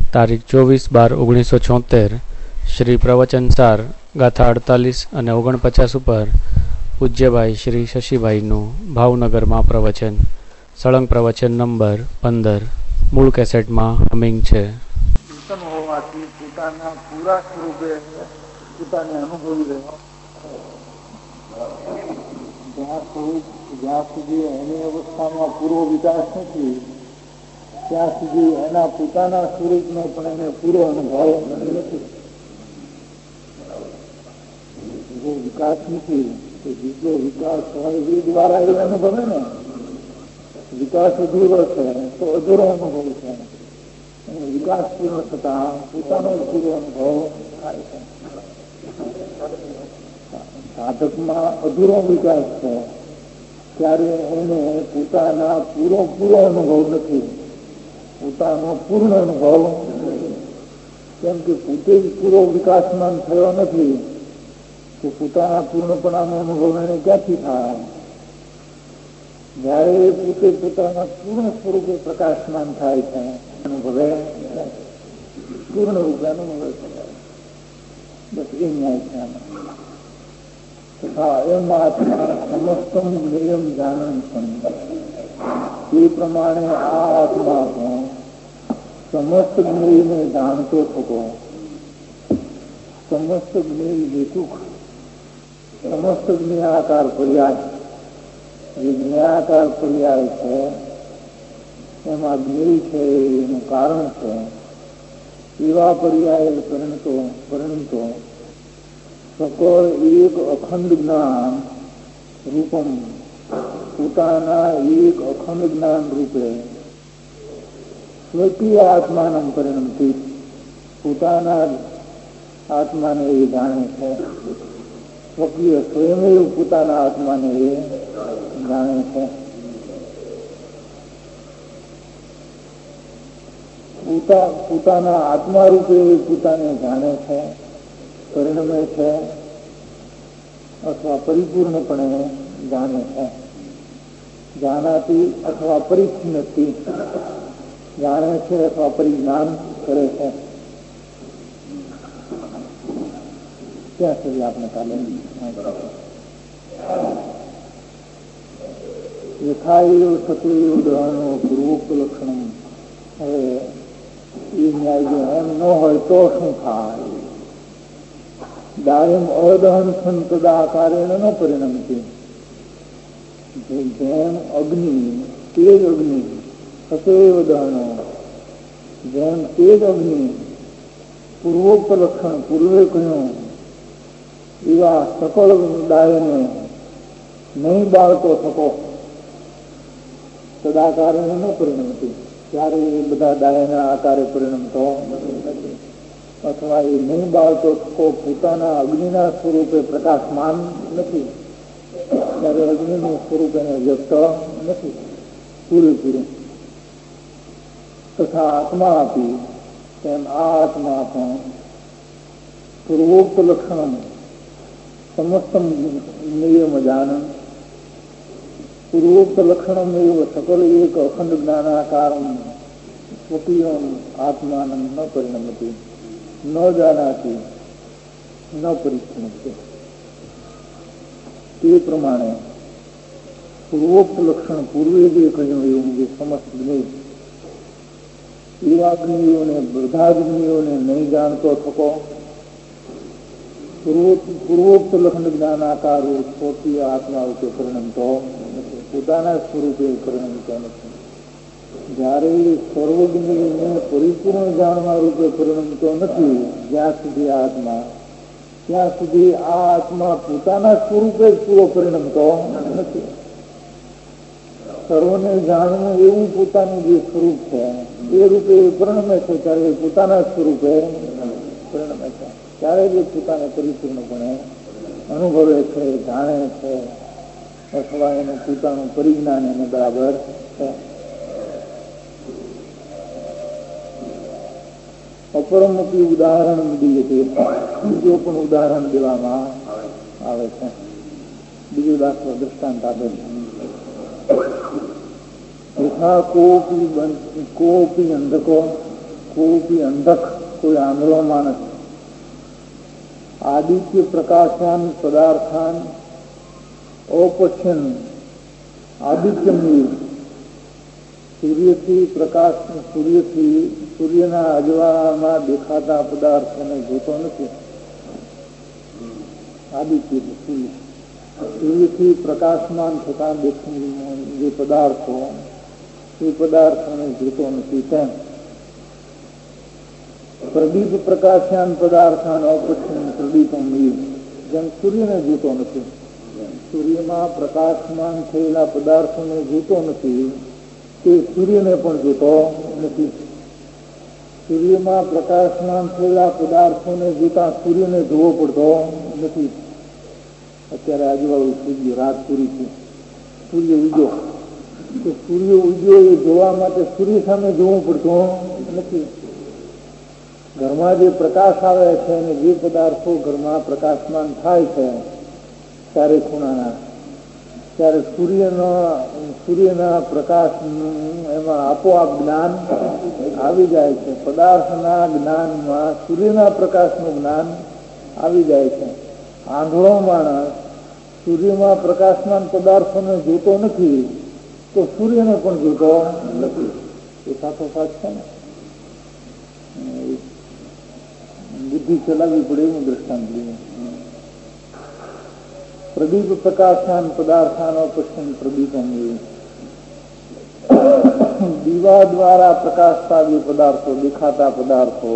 તારીખ 24/12/1976 શ્રી પ્રવચન સાર ગાથા 48 અને 49 ઉપર પૂજ્યભાઈ શ્રી શશીભાઈનું ભાવનગરમાં પ્રવચન. સળંગ પ્રવચન નંબર 15 મૂળ કેસેટમાં હમિંગ છે. હોવાથી પોતાના પૂરા સ્વરૂપે પોતાને અનુભવી રહ્યો જ્યાં સુધી એની અવસ્થામાં પૂરો વિકાસ નથી ત્યાં સુધી એના પોતાના સ્વરૂપનો પણ એને પૂરો અનુભવ નથી. જો વિકાસ નથી તો જેટલો વિકાસ હોય એ દ્વારા એ અનુભવે ને. વિકાસ અધૂરો છે તો અધૂરો અનુભવ છે. વિકાસ પૂર્ણ થતા પોતાનો પૂરો અનુભવ થાય છે. સાધકમાં અધૂરો વિકાસ છે ત્યારે એને પોતાના પૂરો અનુભવ નથી, પોતાનો પૂર્ણ અનુભવ. કેમ કે પોતે પૂરો વિકાસમાન થયો નથી તો પોતાના પૂર્ણપણાનો અનુભવ એને ક્યાંથી થાય? જયારે પોતે પોતાના પૂર્ણ સ્વરૂપે પ્રકાશમાન થાય છે અનુભવે પૂર્ણ રૂપે અનુભવે છે. બસ એ ન્યાય છે આમાં. તથા એમાં સમસ્તમ નિયમ જાણન એ પ્રમાણે આ આત્મા પણ સમસ્ત જ્ઞેયને જાણતો થતો. સમસ્ત જ્ઞેય હેતુક સમસ્ત જ્ઞેયાકાર પર્યાય, જે જ્ઞેયાકાર પર્યાય છે એમાં જ્ઞેય છે એનું કારણ છે. એવા પર્યાય પરિણતો સકળ એક અખંડ જ્ઞાન રૂપમ, પોતાના એક અખંડ જ્ઞાન રૂપે સ્વકીય આત્માનમ પરિણમતી, પોતાના આત્માને એ જાણે છે. સ્વકીય સ્વયં પોતાના આત્માને એ જાણે છે. પોતાના આત્મા રૂપે પોતાને જાણે છે, પરિણમે છે અથવા પરિપૂર્ણપણે જાણે છે. જાણાતી અથવા પરિચ્છિન્નતિ જાણે છે અથવા પરિજ્ઞાન કરે છે. ત્યાં સુધી આપણે કાલે યથાયો સતયો દહનો પૂર્વોક્ત લક્ષણ. હવે એ ન્યાય જો એમ ન હોય તો શું થાય? દાયમ અદહન સંતદા કાર્યને ન પરિણમતી. જેમ અગ્નિ તેજ અગ્નિ સતૈવ દહનો, જેમ તેજ અગ્નિ પૂર્વોક્ત લક્ષણ પૂર્વે કહ્યું એવા સકળ દાયને નહીં બાળતો થકો સદાકારે ન પરિણમતી. ત્યારે એ બધા દાયના આકારે પરિણમતો નથી. અથવા એ નહીં બાળતો થકો પોતાના અગ્નિના સ્વરૂપે પ્રકાશમાન નથી. ત્યારે અગ્નિનું સ્વરૂપ એને વ્યક્ત નથી પૂરેપૂરું. તથા આત્મા આપી તેમ આ આત્મા પણ પૂર્વોક્ત લક્ષણ સમસ્ત નિયમ જાન પૂર્વોક્ત લક્ષણ સકલ એક અખંડ જ્ઞાનાકારમ સ્વકીય આત્માન ન પરિણમતી, ન જાનાતી, ન પરિચ્છિન્નતી. તે પ્રમાણે પૂર્વોક્ત લક્ષણ પૂર્વે જે કહ્યું એવું જે સમસ્ત જ્ઞેય એવા જ્ઞેયોને બધા જ્ઞેયોને નહીં જાણતો થકો પૂર્વોક્ત લક્ષણ જ્ઞાનાકાર સ્વકીય આત્મા રૂપે પરિણમતો નથી, પોતાના સ્વરૂપે પરિણમતો નથી. જ્યારે સર્વજ્ઞને પરિપૂર્ણ જાણવા રૂપે પરિણમતો નથી જ્યાં સુધી આત્મા, ત્યાં સુધી આ આત્મા પોતાના સ્વરૂપે જ પૂરો પરિણમતો નથી. સર્વને જાણવું એવું પોતાનું જે સ્વરૂપ છે એ રૂપે પરિણમે છે. ત્યારે પોતાના સ્વરૂપે પરિણમે છે. ત્યારે જે પોતાને પરિપૂર્ણપણે અનુભવે છે, જાણે છે અથવા એનું પોતાનું પરિજ્ઞાન એને બરાબર છે. અપરમુખી ઉદાહરણ દઈએ તો બીજો પણ ઉદાહરણ દેવામાં આવે છે. બીજો દાખલો દૃષ્ટાંત આપે છે. યથા કોપી અંધકો कोई अंधक, कोई आंधळो मानस आदित्य प्रकाशान पदार्थान अपश्यन आदित्यमय सूर्यથી પ્રકાશ સૂર્યના અજવાળામાં દેખાતા પદાર્થોને જોતો નથી. આદિત્ય સૂર્યથી પ્રકાશમાન થતા જે પદાર્થો એ પદાર્થોને જોતો નથી. તેમ પ્રદીપ પ્રકાશ્યાન પદાર્થાન અપશ્યન પ્રદીપમય, જેમ સૂર્યને જોતો નથી, સૂર્યમાં પ્રકાશમાન થયેલા પદાર્થોને જોતો નથી તે સૂર્યને પણ જોતો નથી. સૂર્યમાં પ્રકાશમાન થયેલા પદાર્થોને જોતા સૂર્યને જોવો પડતો નથી. અત્યારે આજુબાજુ સૂર્ય રાત પૂરી છે, સૂર્ય ઉગ્યો તો સૂર્ય ઉગ્યો એ જોવા માટે સૂર્ય સામે જોવું પડતું નથી. ઘરમાં જે પ્રકાશ આવે છે અને જે પદાર્થો ઘરમાં પ્રકાશમાન થાય છે ચારે ખૂણાના, ત્યારે સૂર્યના પ્રકાશનું એમાં આપોઆપ જ્ઞાન આવી જાય છે. પદાર્થના જ્ઞાનમાં સૂર્યના પ્રકાશનું જ્ઞાન આવી જાય છે. આંધળો માણસ સૂર્યમાં પ્રકાશમાન પદાર્થોને જોતો નથી તો સૂર્યને પણ જોતો નથી. એ સાથોસાથ છે ને, બુદ્ધિ ચલાવવી પડે એવું દ્રષ્ટાંત લઈએ. પ્રદીપ પ્રકાશાન પદાર્થાનો પશ્ચિમ પ્રદીપમ, દીવા દ્વારા પ્રકાશતા જે પદાર્થો, દેખાતા પદાર્થો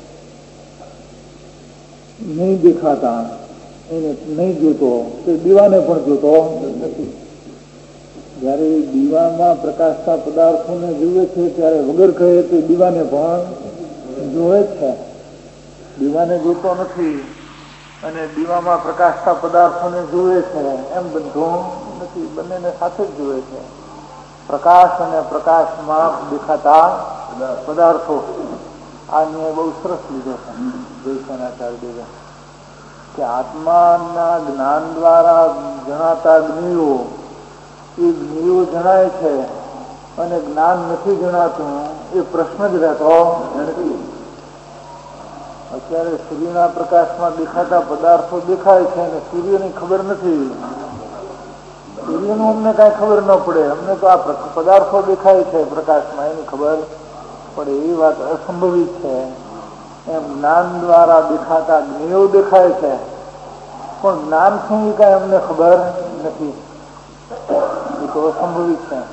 નહીં દેખાતા, એને નહીં જોતો તે દીવાને પણ જોતો નથી. જયારે દીવામાં પ્રકાશતા પદાર્થોને જુએ છે ત્યારે વગર કહે તે દીવાને પણ જોવે છે. દીવાને જોતો નથી અને દીવામાં પ્રકાશતા પદાર્થોને જુએ છે એમ બધું નથી, બંનેને સાથે જ જુએ છે. પ્રકાશ અને પ્રકાશમાં દેખાતા પદાર્થો, આ ન્યાય બહુ સરસ લીધો છે જયશંકરાચાર્ય કે આત્માના જ્ઞાન દ્વારા જણાતા જ્ઞેયો એ જ્ઞેયો જણાય છે અને જ્ઞાન નથી જણાતું એ પ્રશ્ન જ રહેતો નથી. અત્યારે સૂર્યના પ્રકાશમાં દેખાતા પદાર્થો દેખાય છે અને સૂર્યની ખબર નથી. સૂર્યનું અમને કાંઈ ખબર ન પડે, અમને તો આ પદાર્થો દેખાય છે પ્રકાશમાં એની ખબર પડે. એ વાત અસંભવિત છે. એમ જ્ઞાન દ્વારા દેખાતા જ્ઞેયો દેખાય છે પણ જ્ઞાન શું એ કાંઈ અમને ખબર નથી. એ તો અસંભવિત છે.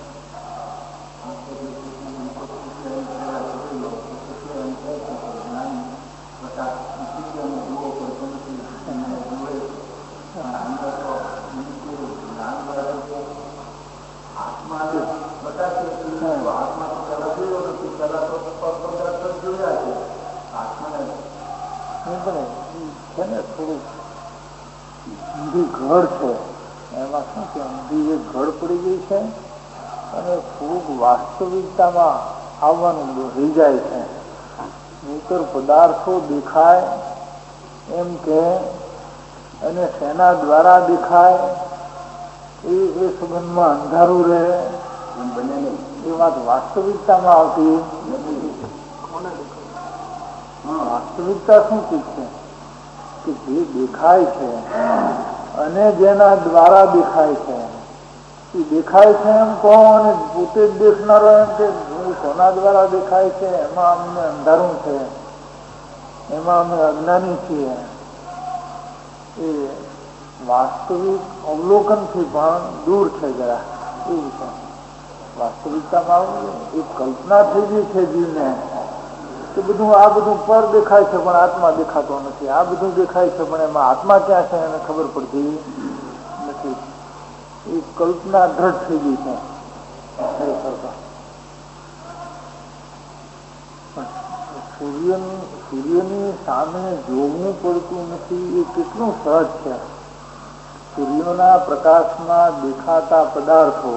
ઊંધી ઘડ છે એમાં શું છે, ઊંધી એક ઘડ પડી ગઈ છે અને થોડુંક વાસ્તવિકતામાં આવવાનું રહી જાય છે. નહીતર પદાર્થો દેખાય એમ કે અને શેના દ્વારા દેખાય એ સંબંધમાં અંધારું રહે એ વાત વાસ્તવિકતામાં આવતી નથી. વાસ્તવિકતા શું ચીજ છે કે જે દેખાય છે અને જેના દ્વારા દેખાય છે એ દેખાય છે એમ કહો અને પોતે જ દેખનારો એમ કે કોના દ્વારા દેખાય છે એમાં અમને અંધારું છે, એમાં અમે અજ્ઞાની છીએ, એ વાસ્તવિક અવલોકનથી પણ દૂર છે જરા એવું છે. વાસ્તવિકતામાં એક કલ્પના થઈ ગઈ છે જીવને કે બધું આ બધું પર દેખાય છે પણ આત્મા દેખાતો નથી, આ બધું દેખાય છે પણ એમાં આત્મા ક્યાં છે એને ખબર પડતી નથી. એ કલ્પના દ્રઢ થઈ ગઈ છે ખરેખર. સૂર્યની સામે જોવું પડતું નથી એ કેટલું સહજ છે. સૂર્યના પ્રકાશમાં દેખાતા પદાર્થો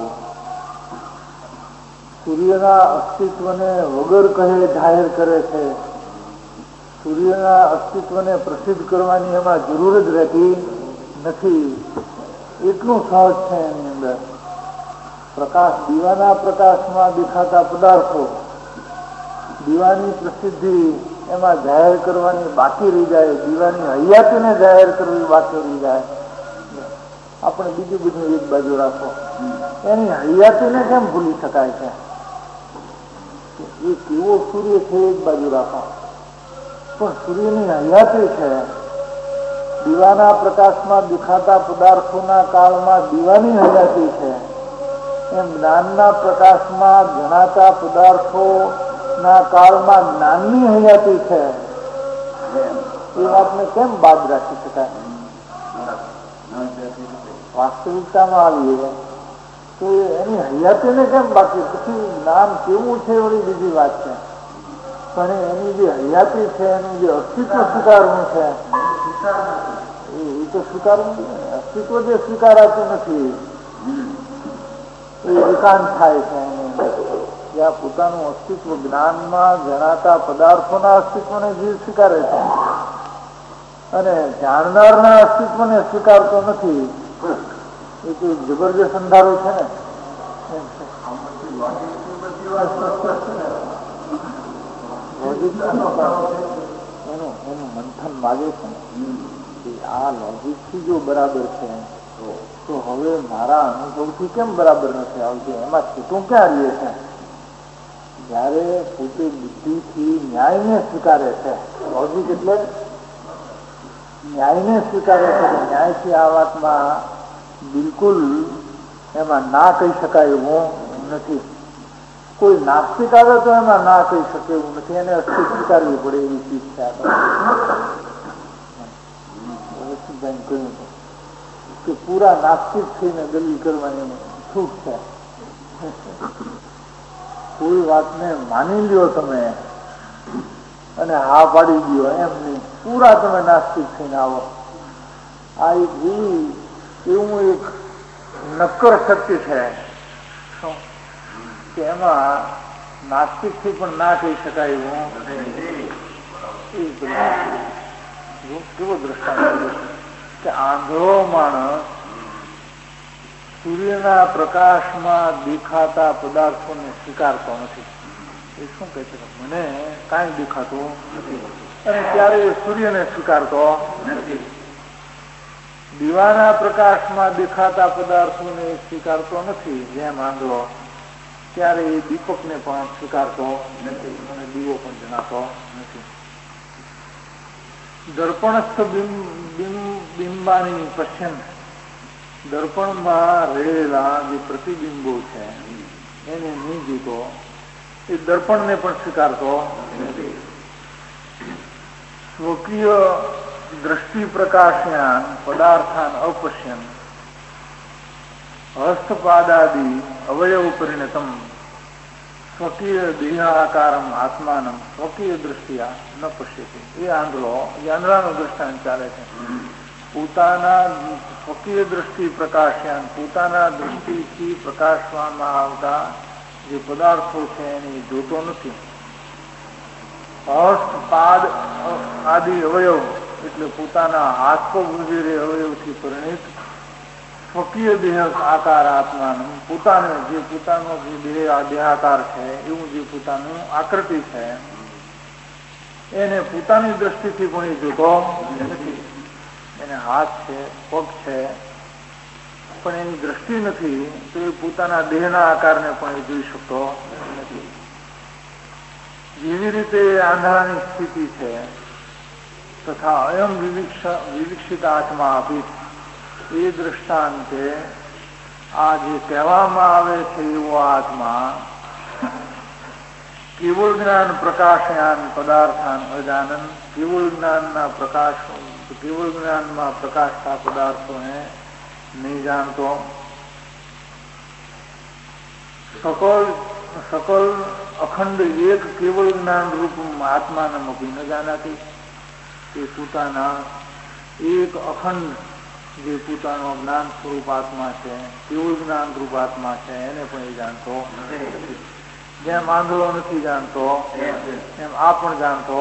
સૂર્યના અસ્તિત્વને વગર કહે જાહેર કરે છે. સૂર્યના અસ્તિત્વને પ્રસિદ્ધ કરવાની એમાં જરૂર જ રહેતી નથી. એટલું સહજ છે એની અંદર. પ્રકાશ, દીવાના પ્રકાશમાં દેખાતા પદાર્થો દીવાની પ્રસિદ્ધિ એમાં જાહેર કરવાની બાકી રહી જાય, દીવાની હૈયાતીને જાહેર કરવી બાકી રહી જાય. આપણે બીજું બધું એક બાજુ રાખો, એની હૈયાતીને કેમ ભૂલી શકાય છે? એ કેવો સૂર્ય છે એક બાજુ રાખો, પણ સૂર્યની હયાતી છે. દીવાના પ્રકાશમાં દેખાતા પદાર્થોના કાળમાં દીવાની હયાતી છે, એમ જ્ઞાનના પ્રકાશમાં જણાતા પદાર્થોના કાળમાં જ્ઞાનની હયાતી છે. એ વાતને કેમ બાદ રાખી શકાય? વાસ્તવિકતામાં આવીએ તો એની હયાતીને કેમ બાકી? પછી જ્ઞાન કેવું છે એવી બીજી વાત છે, પણ એની જે હયાતી છે, એનું જે અસ્તિત્વ સ્વીકારવું છે એ તો સ્વીકારવું જોઈએ. અસ્તિત્વ જે સ્વીકારાતું નથી એ એકાંત થાય છે. જ્યાં પોતાનું અસ્તિત્વ જ્ઞાનમાં જણાતા પદાર્થોના અસ્તિત્વને જીવ સ્વીકારે છે અને જાણનારના અસ્તિત્વને સ્વીકારતો નથી, એ તો જબરજસ્ત અંધારું છે ને. એનું મંથન માગે છે કે આ લોજિકથી જો બરાબર છે તો હવે મારા અનુભવથી કેમ બરાબર નથી આવતું? એમાં છૂટું ક્યાં રહીએ છે? જયારે પોતે બુદ્ધિથી ન્યાયને સ્વીકારે છે, લોજિક એટલે ન્યાયને સ્વીકારે છે કે ન્યાયથી આ વાતમાં બિલકુલ એમાં ના કહી શકાય એવું નથી. કોઈ નાસ્તિક આવે તો એમાં ના કહી શકે એવું નથી, એને અસ્તિત્વ સ્વીકારવી પડે એવી ચીજ છે. કહ્યું કે પૂરા નાસ્તિક થઈને દલીલ કરવાની છૂટ છે. કોઈ વાતને માની લ્યો તમે અને હા પાડી દો, એમ નહીં. પૂરા તમે નાસ્તિક થઈને આવો. આ એક એવું એક નક્કર સત્ય છે કે એમાં નાસ્તિકથી પણ ના કહી શકાય એવું. કેવો દ્રષ્ટાંત કે આંધળો માણસ સૂર્યના પ્રકાશમાં દેખાતા પદાર્થોને સ્વીકારતો નથી. એ શું કહે છે? મને કાંઈ દેખાતું નથી, અને ત્યારે એ સૂર્યને સ્વીકારતો નથી. દીવાના પ્રકાશમાં દેખાતા પદાર્થોને સ્વીકારતો નથી જેમ આંધળો, ત્યારે એ દીપકને પણ સ્વીકારતો નથી અને દીવો પણ જણાતો નથી. દર્પણસ્થ બિંબાની પશ્ચિમ, દર્પણમાં રહેલા જે પ્રતિબિંબો છે એને નહીં જોતો, એ દર્પણને પણ સ્વીકારતો નથી. સ્વકીય દ્રષ્ટિ પ્રકાશ્યાન પદાર્થાન અપશ્યન હસ્તપાદાદિ અવયવ પરિણતમ સ્વકીય દેહાકારમ આત્માનમ સ્વકીય દ્રષ્ટિયા ન પશ્યતી. એ આંધળાનું દ્રષ્ટાંત ચાલે છે. પોતાના સ્વકીય દ્રષ્ટિ પ્રકાશ્યાન, પોતાના દ્રષ્ટિથી પ્રકાશવામાં આવતા જે પદાર્થો છે એને જોતો નથી. હસ્તપાદ આદિ અવયવ એટલે પોતાના હાથ પગ વગેરે અવયવથી પરિણિત સ્વકીય દેહ આકાર આત્માનું, પોતાનો જે દેહાકાર છે એવું જે પોતાનું આકૃતિ છે એને પોતાની દ્રષ્ટિથી પણ એ જોતો નથી. એને હાથ છે, પગ છે, પણ એની દ્રષ્ટિ નથી તો એ પોતાના દેહના આકારને પણ એ જોઈ શકતો નથી. જેવી રીતે આંધળાની સ્થિતિ છે તથા અયમ વિવિક્ષિત આત્મા આપી, એ દ્રષ્ટાંતે આ જે કહેવામાં આવે છે એવો આત્મા કેવળ જ્ઞાન પ્રકાશયાન પદાર્થાન અજાનન, કેવળ જ્ઞાનમાં પ્રકાશતા પદાર્થોને નહીં જાણતો. સકલ અખંડ એક કેવળ જ્ઞાન રૂપ આત્માને મૂકી ન જાનાતી, એ પોતાના એક અખંડ જે પોતાનો જ્ઞાન સ્વરૂપ આત્મા છે, કેવળ જ્ઞાન રૂપ આત્મા છે એને પણ એ જાણતો નથી. જેમ આંધળો નથી જાણતો એમ આ પણ જાણતો.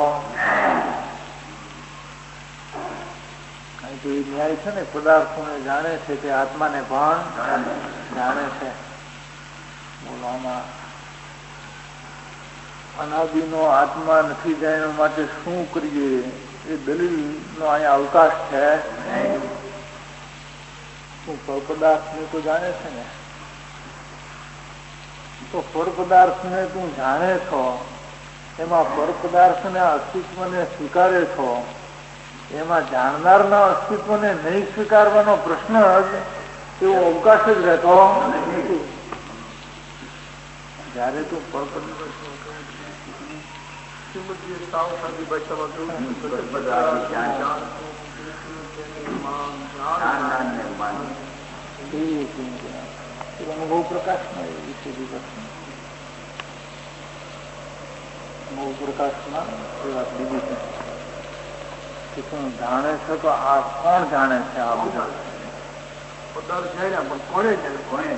તો એ ન્યાય છે ને, પદાર્થોને જાણે છે તે આત્માને પણ જાણે છે. બોલવામાં અનાદિનો આત્મા નથી જાય માટે શું કરીએ એ દલીલનો અહીંયા અવકાશ છે. તું પર પદાર્થને તો જાણે છે ને, તો પર પદાર્થને તું જાણે છો, એમાં પર પદાર્થના અસ્તિત્વને સ્વીકારે છો, એમાં જાણનારના અસ્તિત્વને નહીં સ્વીકારવાનો પ્રશ્ન જ એવો અવકાશ જ રહેતો નથી. જયારે તું પર અનુભવ પ્રકાશમાં એ વિશે અનુભવ પ્રકાશમાં એ વાત લીધી છે કે તું જાણે છે તો આ કોણ જાણે છે? આ બધા પદાર્થ છે ને, પણ કોને જાણે? કોને?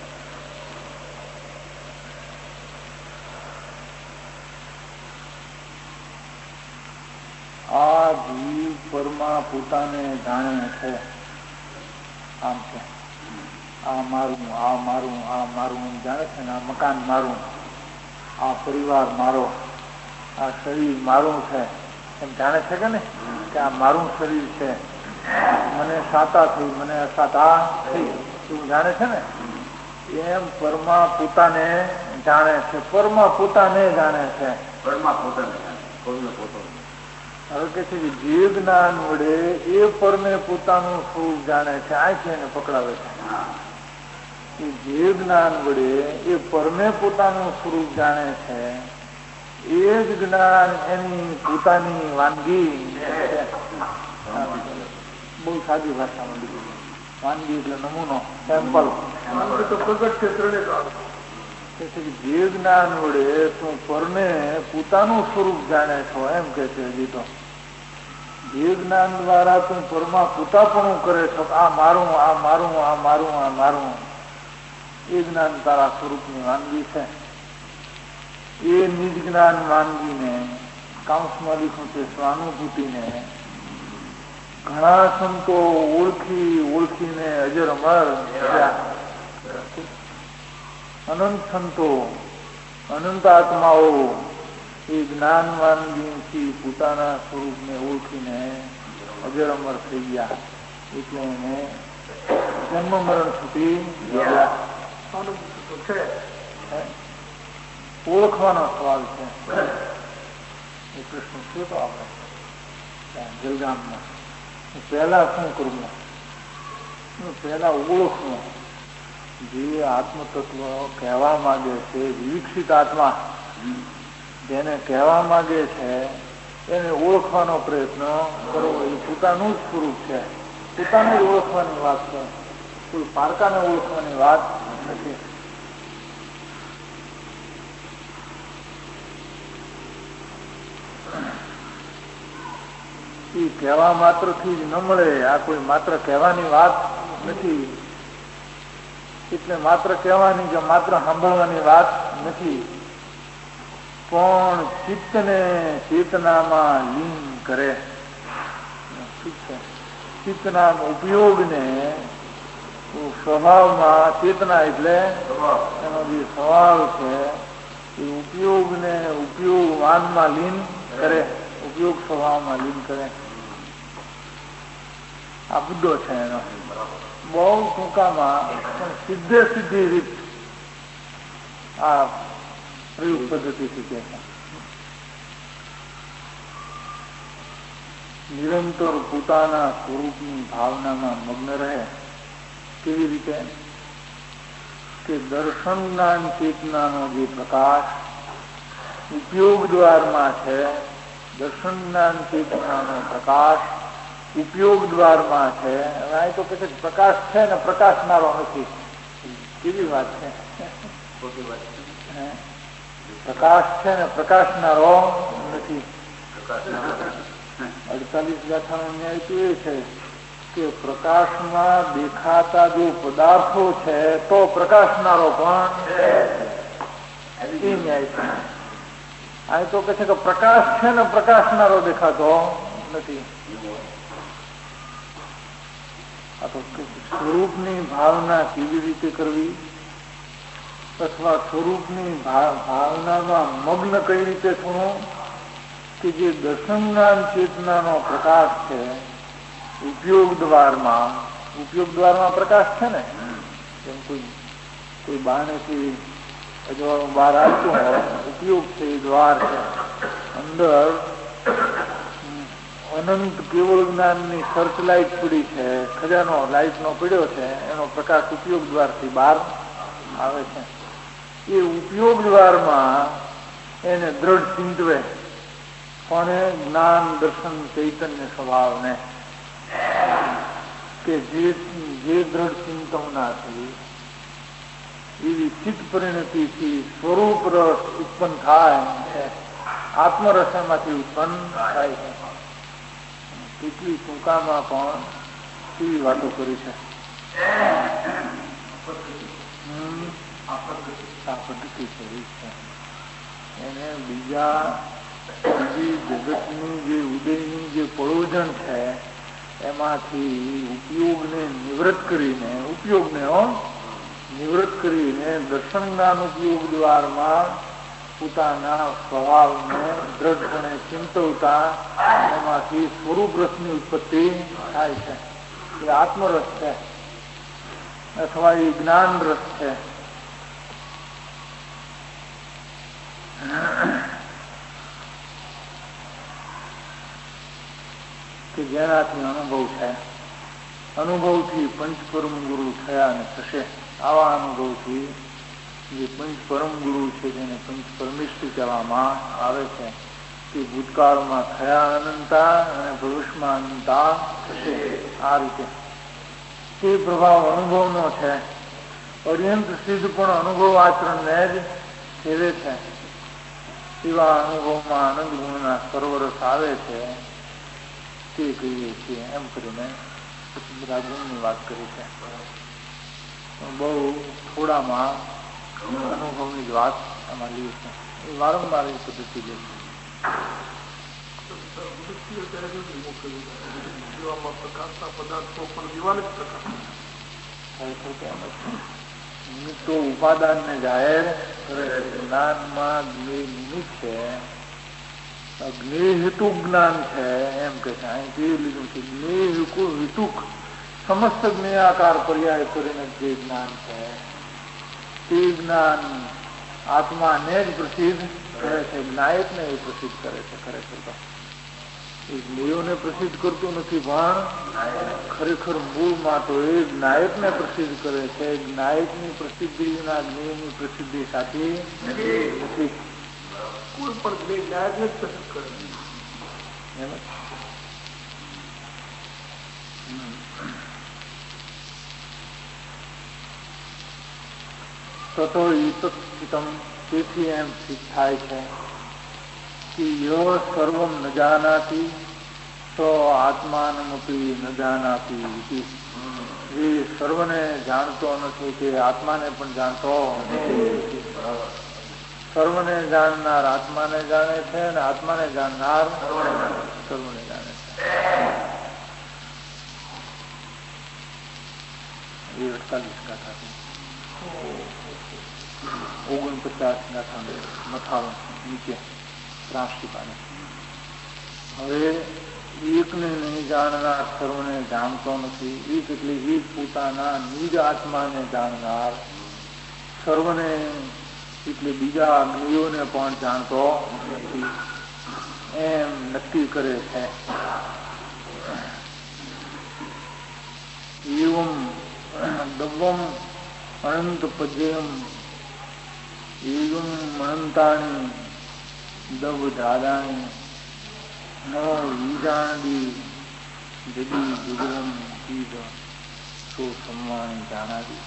આ જીવ પરમા પોતાને જાણે છે. આમ છે, આ મારું, આ મારું, આ મારું એમ જાણે છે ને. આ મકાન મારું, આ પરિવાર મારો, આ શરીર મારું છે એમ જાણે છે કે ને, કે આ મારું શરીર છે, મને સાતા થઈ, મને અસાતા થઈ, એવું જાણે છે ને. એમ પરમા પોતાને જાણે છે. પરમા પોતાને જાણે છે. પરમા પોતાને હવે કે છે કે જે જ્ઞાન વડે એ પરને પોતાનું સ્વરૂપ જાણે છે, આ છે એને પકડાવે છે. જે જ્ઞાન વડે એ પરને પોતાનું સ્વરૂપ જાણે છે, એ જ જ્ઞાન એની પોતાની વાનગી છે. બહુ સાદી ભાષામાં લીધું. વાનગી એટલે નમૂનો, સેમ્પલ. તો પ્રગટ ક્ષેત્રને જે જ્ઞાન વડે તું પરને પોતાનું સ્વરૂપ જાણે છો, એમ કે છે. હજી તો જે જ્ઞાન દ્વારા તું પરમાં પોતાપણું કરે છો, આ મારું, આ મારું, આ મારું, આ મારું, એ જ્ઞાન તારા સ્વરૂપની વાનગી છે. એ નિજ જ્ઞાન વાનગીને, કાંસમાં લીધું છે સ્વાનુભૂતિને, ઘણા સંતો ઓળખીને અજર અમર અનંત સંતો, અનંત આત્માઓ એ જ્ઞાન વાનગીથી પોતાના સ્વરૂપને ઓળખીને અજર અમર થઈ ગયા. એટલે એને જન્મ મરણ સુધી ઓળખવાનો સવાલ છે. એ પ્રશ્ન શું તો આપણે જલગામમાં પહેલા શું કરવું? પહેલા ઓળખવું. જે આત્મતત્વ કહેવા માંગે છે, વિકસિત આત્મા જેને કહેવા માંગે છે, એને ઓળખવાનો પ્રયત્ન કરવો. એ પોતાનું જ સ્વરૂપ છે, પોતાને જ ઓળખવાની વાત છે, કોઈ પારકાને ઓળખવાની વાત નથી. એ કહેવા માત્રથી જ ન મળે. આ કોઈ માત્ર કહેવાની વાત નથી, એટલે માત્ર કહેવાની કે માત્ર સાંભળવાની વાત નથી. પણ ચિત્તને ચેતનામાં લીન કરે. ચિત્તના ઉપયોગને સ્વભાવમાં, ચેતના એટલે એનો જે સ્વભાવ છે એ ઉપયોગને ઉપયોગવાનમાં લીન કરે, ઉપયોગ સ્વભાવમાં લીન કરે. આ મુદ્દો છે એનો. બહુ ટૂંકામાં પણ સીધી રીત આ પ્રયોગ પદ્ધતિથી કહે છે. નિરંતર પોતાના સ્વરૂપની ભાવનામાં મગ્ન રહે. કેવી રીતે? કે દર્શન જ્ઞાન ચેતનાનો જે પ્રકાશ ઉપયોગ દ્વારમાં છે, દર્શન જ્ઞાન ચેતનાનો પ્રકાશ ઉપયોગ દ્વારમાં છે. હવે અહીં તો પછી પ્રકાશ છે ને પ્રકાશનારો નથી. કેવી વાત છે? પ્રકાશ છે ને પ્રકાશનારો નથી. 48 વ્યાખ્યાનો ન્યાય તો એ છે કે પ્રકાશમાં દેખાતા જો પદાર્થો છે તો પ્રકાશનારો પણ છે. એ ન્યાય છે. અહીં તો કહે છે કે પ્રકાશ છે ને પ્રકાશનારો દેખાતો નથી. આ તો સ્વરૂપની ભાવના કેવી રીતે કરવી અથવા સ્વરૂપની ભાવનામાં મગ્ન કઈ રીતે થવું કે જે દર્શન જ્ઞાન ચેતનાનો પ્રકાશ છે, ઉપયોગ દ્વારમાં પ્રકાશ છે ને, જેમ કોઈ બારણેથી અજવાળું બહાર આવતું હોય, ઉપયોગ છે એ દ્વાર છે. અંદર અનંત કેવળ જ્ઞાનની સર્ચ લાઇટ પડી છે, ખજાનો લાઇટનો પડ્યો છે, એનો પ્રકાશ ઉપયોગ દ્વારથી બહાર આવે છે. એ ઉપયોગ દ્વારમાં એને દ્રઢ ચિંતવે, પણ જ્ઞાન દર્શન ચૈતન્ય સ્વભાવને કે જે દ્રઢ ચિંતવનાથી એવી ચિત્ત પરિણતિથી સ્વરૂપ રસ ઉત્પન્ન થાય છે, આત્મરસ એમાંથી ઉત્પન્ન થાય છે. કેટલી ટૂંકામાં પણ કેવી વાતો કરી છે. આ પદ્ધતિ છે એને બીજી જગતની જે ઉદયની જે પળોજણ છે એમાંથી ઉપયોગને નિવૃત્ત કરીને દર્શન જ્ઞાન ઉપયોગ દ્વારમાં પોતાના સ્વભાવને દ્રઢપણે ચિંતવતા એમાંથી સ્વરૂપ રસની ઉત્પત્તિ થાય છે. એ આત્મરસ છે અથવા એ જ્ઞાન રસ છે. કે જેનાથી અનુભવ છે, અનુભવથી પંચ પરમ ગુરુ થયા અને થશે. આવા અનુભવથી જે પંચ પરમ ગુરુ છે જેને પંચ પરમેશ્વરી કહેવામાં આવે છે તે ભૂતકાળમાં થયા અનંતા અને ભવિષ્યમાં અનંતા થશે. આ રીતે તે પ્રભાવ અનુભવનો છે. અર્યંત સિદ્ધ પણ અનુભવ આચરણને જ સેવે છે. એવા અનુભવમાં આનંદ ગુણના સર્વરસ આવે છે તે કહીએ છીએ. એમ કરીને પછી બધા ગુણની વાત કરી છે. બહુ થોડામાં અનુભવની જ વાત એમાં લી છે. એ વારંવાર એ પદ્ધતિ લે છે. તો ઉપાદાનને જાહેર કરે છે. જ્ઞાનમાં જ્ઞેય નિમિત્ત છે, જ્ઞેય હેતુ જ્ઞાન છે. એમ કે છે અહીં તે લીધું છે જ્ઞેય હેતુક સમસ્ત જ્ઞેયાકાર પર્યાય કરીને જે જ્ઞાન છે તે જ્ઞાન આત્માને જ પ્રસિદ્ધ કરે છે, જ્ઞાયકને એ પ્રસિદ્ધ કરે છે. ખરેખર તો એ જ્ઞેયોને પ્રસિદ્ધ કરતું નથી, પણ ખરેખર મૂળમાં તો એ જ્ઞાયકને પ્રસિદ્ધ કરે છે. જ્ઞાયકની પ્રસિદ્ધિના જ્ઞેયની પ્રસિદ્ધિ સાચી નથી. કોઈ પણ જ્ઞાયકને જ પ્રસિદ્ધ કરે એમ તતો ઈતમ. તેથી એમ સિદ્ધ થાય છે કે યો સર્વમ ન જાનાતિ તો આત્માનમપી ન જાનાતિ. એ સર્વને જાણતો નથી તે આત્માને પણ જાણતો નથી. સર્વને જાણનાર આત્માને જાણે છે અને આત્માને જાણનાર સર્વને જાણે છે. એ 48 ગાથા 49 ગાથા 58 નીચે 83 પાને. હવે એકને નહીં જાણનાર સર્વને જાણતો નથી. એક એટલે એક પોતાના નિજ આત્માને જાણનાર, સર્વને એટલે બીજા જ્ઞેયોને પણ જાણતો નથી એમ નક્કી કરે છે. એવમ દવમ અનંત પદ્યમ એવમ અનંતાણી દવ દાદાણી ન વીજાણદી જદી જુગરમ પીધ સો સમ્માણી જાણાદી.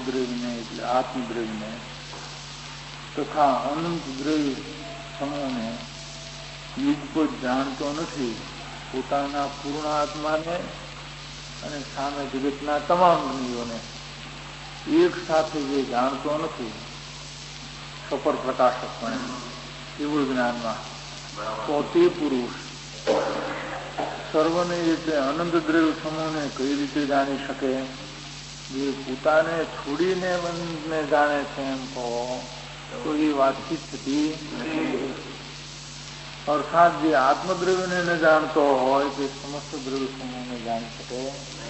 આત્મદ્રવ્યને એટલે આત્મદ્રવ્યને તથા અનંત દ્રવ્ય સમૂહને યુગપદ જાણતો નથી. પોતાના પૂર્ણ આત્માને અને સામે જગતના તમામ જ્ઞાનીઓને એક સાથે જે જાણતો નથી સફર પ્રકાશકપણે કેવળ જ્ઞાનમાં, તો તે પુરુષ સર્વને એટલે અનંત દ્રવ્ય સમૂહને કઈ રીતે જાણી શકે? જે પોતાને છોડીને બંધને જાણે છે એમ તો એ વાતચીત થતી નથી. અર્થાત જે આત્મદ્રવ્યને ન જાણતો હોય તે સમસ્ત દ્રવ્ય સમૂહને જાણી શકે.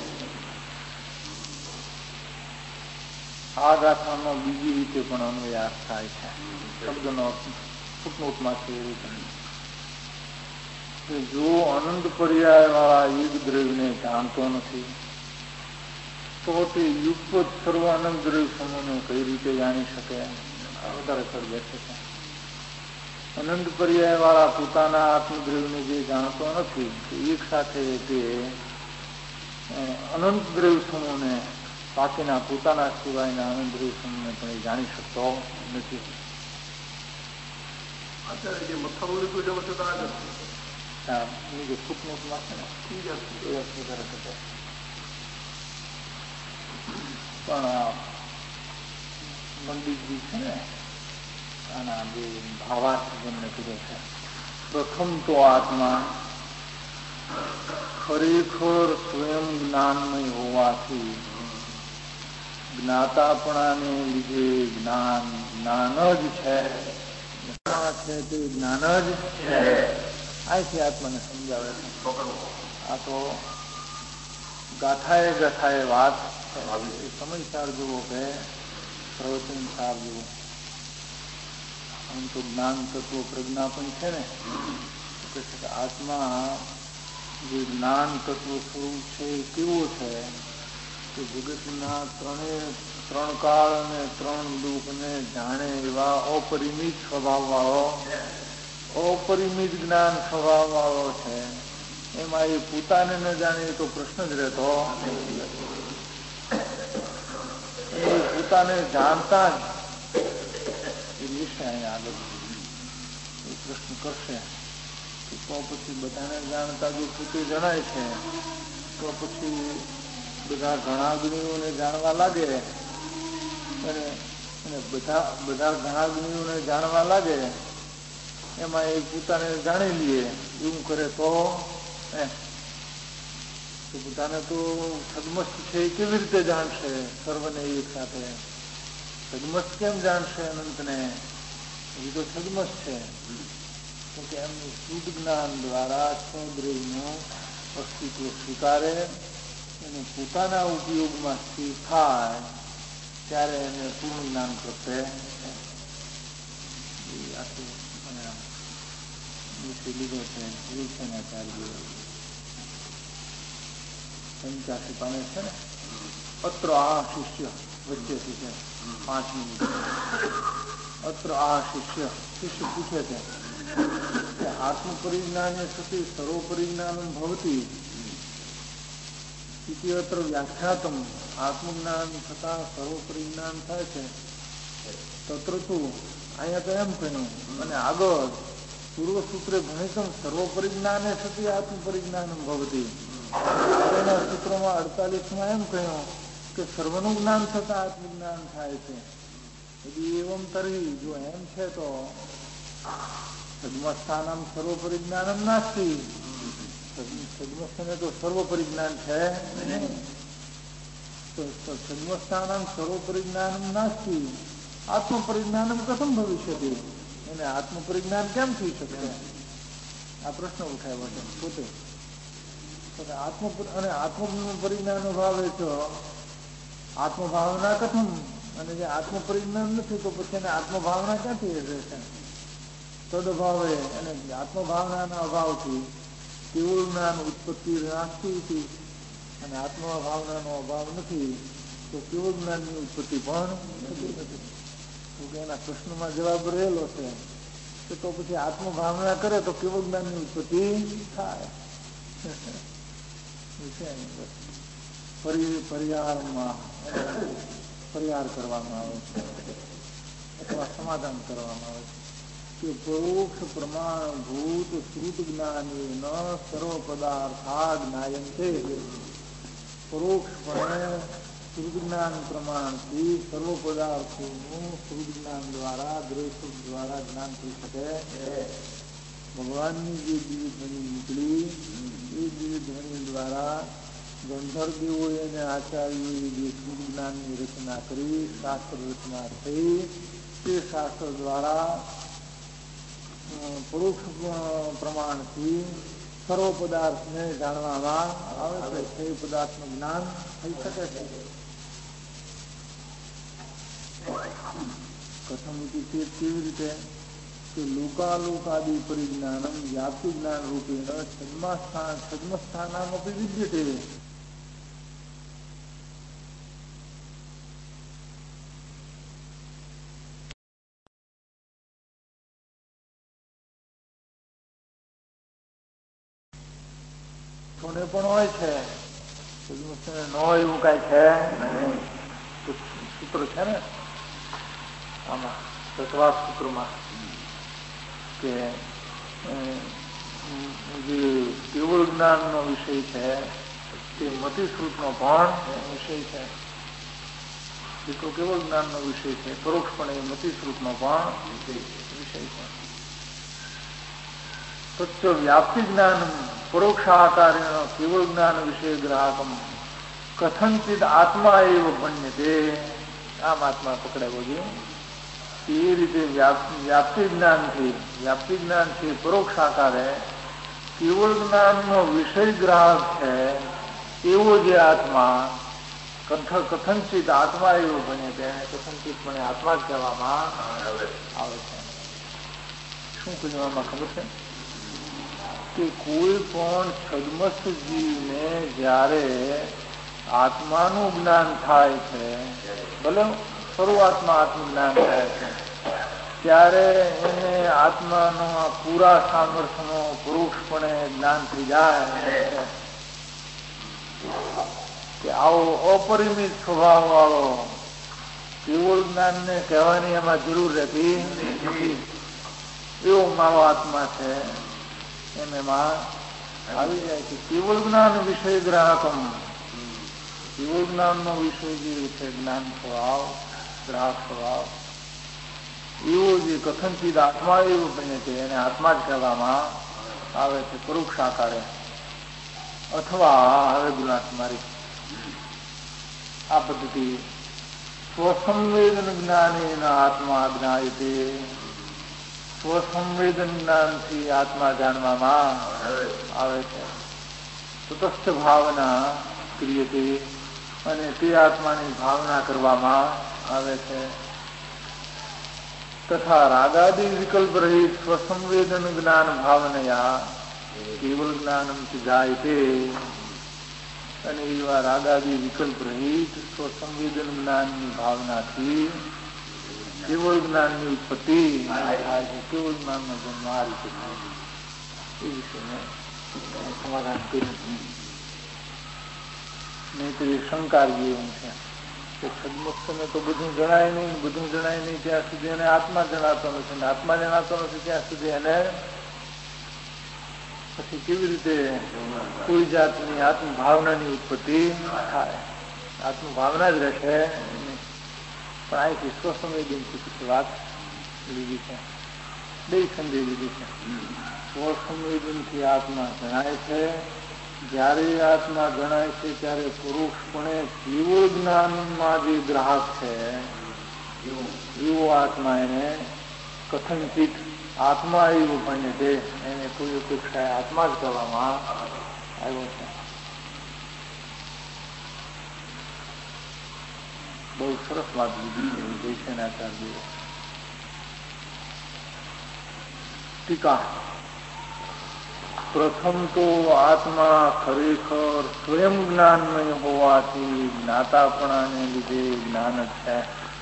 આ ગાથાનો બીજી રીતે પણ અન્વયાસ થાય છે. શબ્દનો ફૂટનોટમાં છે એવું કે જો અનંત પર્યાય વાળા યુગ દ્રવ્યને જાણતો નથી તો તે યુગપદ સર્વ અનંત દ્રવ્ય સમૂહને કઈ રીતે જાણી શકે? વધારે સર્જે છે. અનંત પર્યાય વાળા પોતાના આત્મદ્રવ્યને જે જાણતો નથી એક સાથે તે અનંત દ્રવ્ય સમૂહને બાકીના પોતાના સિવાયના અનંત દ્રવ્ય સમૂહને પણ જાણી શકતો નથી. અત્યારે જે મથાળું લીધું છે વસ્તુ આગળ જે ફૂટનોટમાં છે ને વધારે થશે. પણ પંડિતજી છે ને આના જે ભાવાર્થ જેમને કીધો છે, પ્રથમ તો આત્મા ખરેખર સ્વયં જ્ઞાનમય હોવાથી જ્ઞાતાપણાને લીધે જ્ઞાન જ છે તે જ્ઞાન જ છે. આથી આત્માને સમજાવે છે. આ તો ગાથાએ વાત સમયસાર જુઓ કે પ્રવચન સાર જુઓ. આમ તો જ્ઞાન તત્વ પ્રજ્ઞા પણ છે ને, આત્મા જે જ્ઞાન તત્વ સ્વરૂપ છે એ કેવો છે કે જગતના ત્રણ કાળ અને ત્રણ દુઃખને જાણે એવા અપરિમિત સ્વભાવ વાળો, અપરિમિત જ્ઞાન સ્વભાવ વાળો છે. એમાં એ પોતાને ન જાણે તો પ્રશ્ન જ રહેતો. એ પોતાને જાણતા જ નિશ્ચય આગળ એ પ્રશ્ન કરશે તો પછી બધાને જાણતા જો પોતે જણાય છે તો પછી બધા ઘણા જ્ઞાનીઓને જાણવા લાગે અને બધા ઘણા જ્ઞાનીઓને જાણવા લાગે એમાં એ પોતાને જાણી લઈએ એવું કરે તો પોતાને તો સદમસ્ત છે એ કેવી રીતે જાણશે? સર્વને એક સાથે સદમસ્ત કેમ જાણશે? અનંતને એ તો સદમસ્ત છે તો કે એમનું શુદ્ધ જ્ઞાન દ્વારા છદ્રવ્યનું અસ્તિત્વ સ્વીકારે અને પોતાના ઉપયોગમાં સ્થિર થાય ત્યારે એને પૂર્ણ જ્ઞાન પ્રત્યે લીધો છે. વિવેચનાચાર્ય 85 પામે છે ને. અત્ર આ શિષ્ય વચ્ચેથી છે 5 મિનિટ. અત્ર આ શિષ્ય પૂછે છે કે આત્મપરિજ્ઞાને સતી સર્વપરિજ્ઞાનમ ભવતી ઇતિ અત્ર વ્યાખ્યાતમ. આત્મજ્ઞાન થતા સર્વપરિજ્ઞાન થાય છે. તત્ર તું અહીંયા તો એમ કહ્યું અને આગળ પૂર્વસૂત્રે ભણિતમ સર્વપરિજ્ઞાને સતી આત્મપરિજ્ઞાનમ ભવતી. આગળના સૂત્રોમાં 48માં એમ કહ્યું કે સર્વનું જ્ઞાન થતા આત્મજ્ઞાન થાય છે. એવમ તરી જો એમ છે તો સદમસ્થાનમ સર્વપરિજ્ઞાનમ નાસ્તિ. સદમસ્થાને તો સર્વપરિજ્ઞાન છે તો સદમસ્થાનમ સર્વપરિજ્ઞાનમ નાસ્તિ આત્મપરિજ્ઞાનમ કથમ ભવિષ્યતિ. એને આત્મપરિજ્ઞાન કેમ થઈ શકે? આ પ્રશ્ન ઉઠાવ્યો છે પોતે. આત્મપરિજ્ઞાન ભાવે તો આત્મભાવના કથમ. અને જે આત્મપરિજ્ઞાન નથી તો પછી એને આત્મભાવના ક્યાંથી રહેશે? તદભાવે અને આત્મભાવનાના અભાવથી કેવળ જ્ઞાન ઉત્પત્તિ નાસ્તી અને આત્મભાવનાનો અભાવ નથી તો કેવળ જ્ઞાનની ઉત્પત્તિ પણ થતી નથી. તો કે એના પ્રશ્નમાં જવાબ રહેલો છે કે તો પછી આત્મભાવના કરે તો કેવળ જ્ઞાનની ઉત્પત્તિ થાય. પર્યાવરણમાં પરિહાર કરવામાં આવે છે અથવા સમાધાન કરવામાં આવે છે કે પરોક્ષ પ્રમાણભૂત શ્રુત જ્ઞાની ન સર્વ પદાર્થા જ્ઞાયંતે. પરોક્ષપણે શ્રુત જ્ઞાન પ્રમાણથી સર્વ પદાર્થોનું શ્રુત જ્ઞાન દ્વારા દ્રષ્ટ દ્વારા જ્ઞાન થઈ શકે. ભગવાનની જે દિવ્ય ધ્વનિ નીકળી એ દિવ્ય ધ્વનિ દ્વારા ગંધર્વદેવોએ અને આચાર્યોએ જે શ્રુત જ્ઞાનની રચના કરી, શાસ્ત્ર રચના થઈ, તે શાસ્ત્ર દ્વારા પરોક્ષ પ્રમાણથી સર્વ પદાર્થને જાણવામાં આવે છે. તે પદાર્થનું જ્ઞાન થઈ શકે છે. કથમ કેવી રીતે કે લોકાલોકાદિ પરિજ્ઞાનમ વ્યાપ્તિ જ્ઞાન રૂપેણ છદ્મસ્થાનામપી વિદ્યતે. પણ હોય છે ન હોય એવું કઈ છે સૂત્ર છે ને આમાં તત્વા સૂત્રમાં કે જે કેવળ જ્ઞાનનો વિષય છે તે મતિશ્રુતનો પણ વિષય છે. જેટલો કેવળ જ્ઞાનનો વિષય છે પરોક્ષપણે એ મતિશ્રુતનો પણ વિષય છે. તત્વ વ્યાપ્તિ જ્ઞાન પરોક્ષાકારેણ કેવળ જ્ઞાન વિષય ગ્રાહકમ કથંચિત આત્મા એવ ભણ્યતે. આમ આત્મા પકડાવો જોઈએ. એ રીતે વ્યાપ્તિ જ્ઞાનથી પરોક્ષાકારે કેવળ જ્ઞાનનો વિષય ગ્રાહક છે એવો જે આત્મા કથંચિત આત્મા એવો બને તેને કથંચિતપણે આત્મા જ કહેવામાં આવે છે. શું કહેવામાં ખબર છે કે કોઈ પણ છદ્મસ્થ જીવને જ્યારે આત્માનું જ્ઞાન થાય છે, ભલે શરૂઆતમાં આત્મજ્ઞાન થાય છે, ત્યારે એને આત્માનો પૂરા સામર્થ્યનો પરોક્ષપણે જ્ઞાન થઈ જાય કે આવો અપરિમિત સ્વભાવ વાળો કેવળ જ્ઞાનને કહેવાની એમાં જરૂર રહેતી નથી. એવો મારો આત્મા છે એમ એમાં આવી જાય છે. કેવળ જ્ઞાન વિષય ગ્રાહકમ, કેવળ જ્ઞાનનો વિષય જે છે જ્ઞાન સ્વભાવ, ગ્રાહક સ્વભાવ, એવો જે કથનચિત આત્મા એવું બને છે એને આત્મા જ કહેવામાં આવે છે પરોક્ષાકારે. અથવા હવે ગુલાટ મારી આ પદ્ધતિ સ્વસંવેદન જ્ઞાનેના આત્મા જ્ઞાયતે. સ્વસંવેદન જ્ઞાનથી આત્મા જાણવામાં આવે છે. તટસ્થ ભાવના ક્રિયતે અને તે આત્માની ભાવના કરવામાં આવે છે. તથા રાગાદિ વિકલ્પ રહિત સ્વસંવેદન જ્ઞાન ભાવનયા કેવલ જ્ઞાનમ જાયતે. અને એવા રાગાદિ વિકલ્પ રહિત સ્વસંવેદન જ્ઞાનની ભાવનાથી કેવળ જ્ઞાનની ઉત્પત્તિ થાય છે. કેવળ જ્ઞાનનો જન્મ આ રીતે થાય છે. એ વિષયને સમાધાન કર્યું. નહીં તો એ શંકા જેવું છે કે સદમુક્તને તો બધું જણાય નહીં, બધું જણાય નહીં ત્યાં સુધી એને આત્મા જણાતો નથી, ને આત્મા જણાતો નથી ત્યાં સુધી એને પછી કેવી રીતે કોઈ જાતની આત્મભાવનાની ઉત્પત્તિ થાય? આત્મભાવના જ રહેશે. પણ અહીંથી સ્વસંવેદનથી પછી વાત લીધી છે, બે સંદેહ લીધી છે. સ્વસંવેદનથી આત્મા જણાય છે. જ્યારે આત્મા જણાય છે ત્યારે પરોક્ષપણે કેવળ જ્ઞાનમાં જે ગ્રાહક છે એવો આત્મા એને કથનચિત આત્મા એવું બને છે. એને કોઈ અપેક્ષાએ આત્મા જ કહેવામાં આવ્યો છે. બહુ સરસ વાત લીધી છે જયસેનાચાર્ય. ટીકા. પ્રથમ તો આત્મા ખરેખર સ્વયં જ્ઞાનમય હોવાથી જ્ઞાતાપણાને લીધે જ્ઞાન જ છે.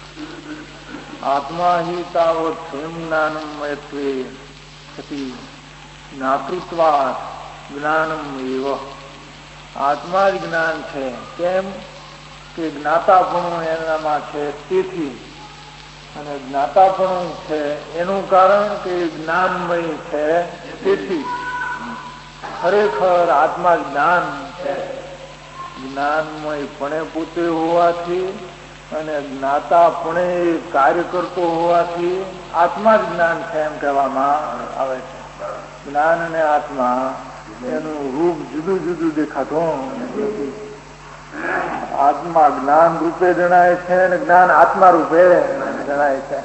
આત્મા હિ તાવત સ્વયં જ્ઞાનમયત્વે સતી જ્ઞાતૃત્વાત જ્ઞાનમ એવ. આત્મા જ જ્ઞાન છે. કેમ કે જ્ઞાતાપણું એનામાં છે તેથી, અને જ્ઞાતાપણું છે એનું કારણ કે જ્ઞાનમય છે તેથી. ખરેખર આત્મા જ્ઞાન છે. જ્ઞાનમય પણ પોતે હોવાથી અને જ્ઞાતા પણ કાર્ય કરતો હોવાથી આત્મા જ જ્ઞાન છે એમ કહેવામાં આવે છે. જ્ઞાન અને આત્મા એનું રૂપ જુદું જુદું દેખાતું નથી. આત્મા જ્ઞાન રૂપે જણાય છે અને જ્ઞાન આત્મા રૂપે જણાય છે.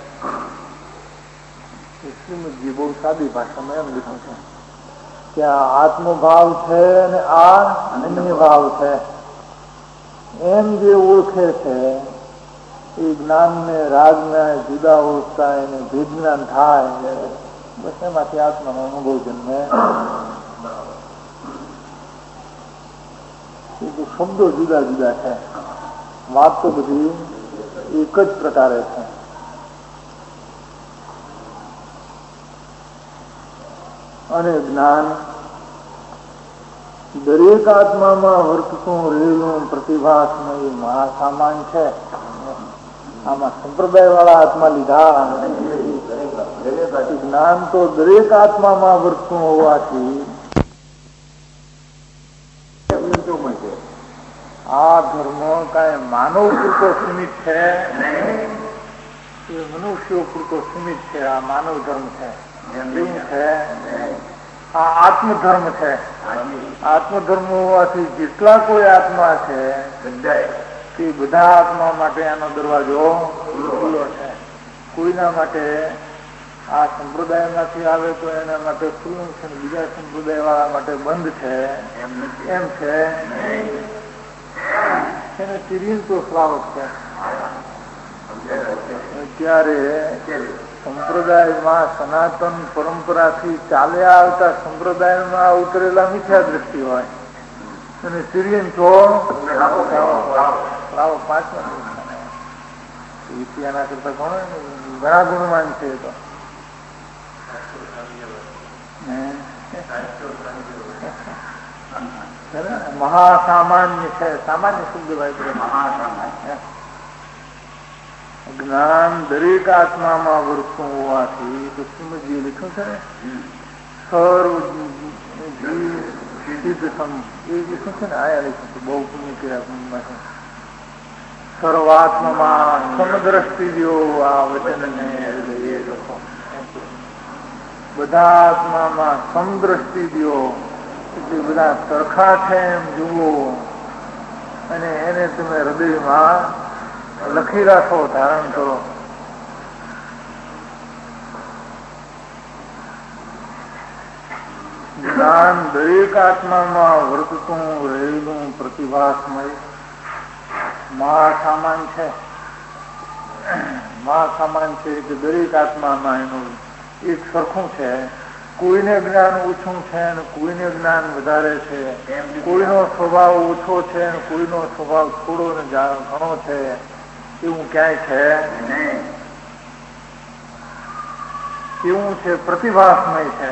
શ્રીમદજી બહુ સાદી ભાષામાં એમ લીધું છે કે આ આત્મભાવ છે અને આ અન્ય ભાવ છે એમ જે ઓળખે છે એ જ્ઞાનને રાગને જુદા ઓળખતા એને ભેદ જ્ઞાન થાય, બસ એમાંથી આત્માનો અનુભવ જન્મે. શબ્દો જુદા જુદા છે, વાત તો બધી એક જ પ્રકારે છે. અને જ્ઞાન દરેક આત્મામાં વર્તતું રહેલું પ્રતિભાસમય મહાસામાન્ય છે. આમાં સંપ્રદાય વાળા આત્મા લીધા. જ્ઞાન તો દરેક આત્મામાં વર્તતું હોવાથી આ ધર્મ કઈ માનવ પૂરતો સીમિત છે, એ મનુષ્યો પૂરતો સીમિત છે. આ માનવ ધર્મ છે, આ આત્મધર્મ છે. આત્મધર્મ હોવાથી જેટલા કોઈ આત્મા છે તે બધા આત્મા માટે આનો દરવાજો ખુલ્લો છે. કોઈના માટે આ સંપ્રદાયમાંથી આવે તો એના માટે ખુલ્લું છે, બીજા સંપ્રદાય વાળા માટે બંધ છે એમ છે. એને તિર્યન તો શ્રાવક છે. ત્યારે સંપ્રદાયમાં સનાતન પરંપરાથી ચાલ્યા આવતા સંપ્રદાયમાં ઉતરેલા મિથ્યા દ્રષ્ટિ હોય અને તિર્યન તો શ્રાવક 5 એના કરતા ઘણા ગુણવાન છે. તો મહાસામાન્ય છે. સામાન્ય શબ્દ ભાઈ જ્ઞાન દરેક આત્મામાં વર્તતું હોવાથી તો શ્રીમદજીએ લખ્યું છે ને સર્વ સિદ્ધ સમ એ લખ્યું છે ને આયા લખ્યું છે. બહુ પુણ્ય કર્યા છે. સર્વાત્મામાં સમદ્રષ્ટિ જો આ વચનને હૃદયે લખો. બધા આત્મામાં સમદ્રષ્ટિ દો એટલે બધા સરખા છે એમ જુઓ અને એને તમે હૃદયમાં લખી રાખો, ધારણ કરો. જ્ઞાન દરેક આત્મામાં વર્તતું રહેલું પ્રતિભાસમય મહાસામાન છે. મહાસામાન છે કે દરેક આત્મામાં એનું એક સરખું છે. કોઈને જ્ઞાન ઓછું છે અને કોઈને જ્ઞાન વધારે છે. કોઈનો સ્વભાવ ઓછો છે અને કોઈનો સ્વભાવ થોડો ને ઘણો છે એવું ક્યાંય છે નહીં. એવું છે, પ્રતિભાસમય છે.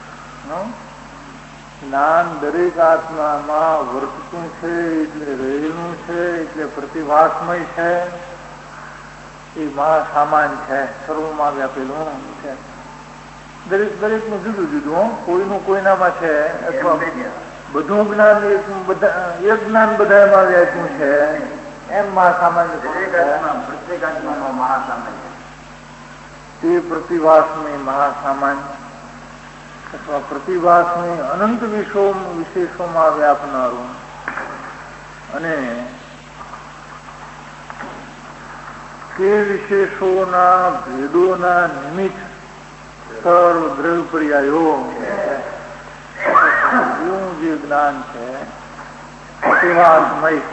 જ્ઞાન દરેક આત્મામાં વર્તતું છે એટલે રહેલું છે એટલે પ્રતિભાસમય છે. એ મહાસામાન્ય છે, સર્વમાં વ્યાપેલું છે. દરેક દરેકનું જુદું જુદું, કોઈનું કોઈનામાં છે અથવા બધું જ્ઞાન એક જ્ઞાન બધામાં વ્યાપ્યું છે એમ મહાસામાન્ય પ્રત્યેક આત્મામાં મહાસામાન્ય તે પ્રતિભાસમય મહાસામાન્ય અથવા પ્રતિભાસમય અનંત વિશેષોમાં વ્યાપનારું અને તે વિશેષોના ભેદોના નિમિત્ત સર્વ દ્રવ્ય પર્યાયો એવું જે જ્ઞાન છે પ્રતિભાસમય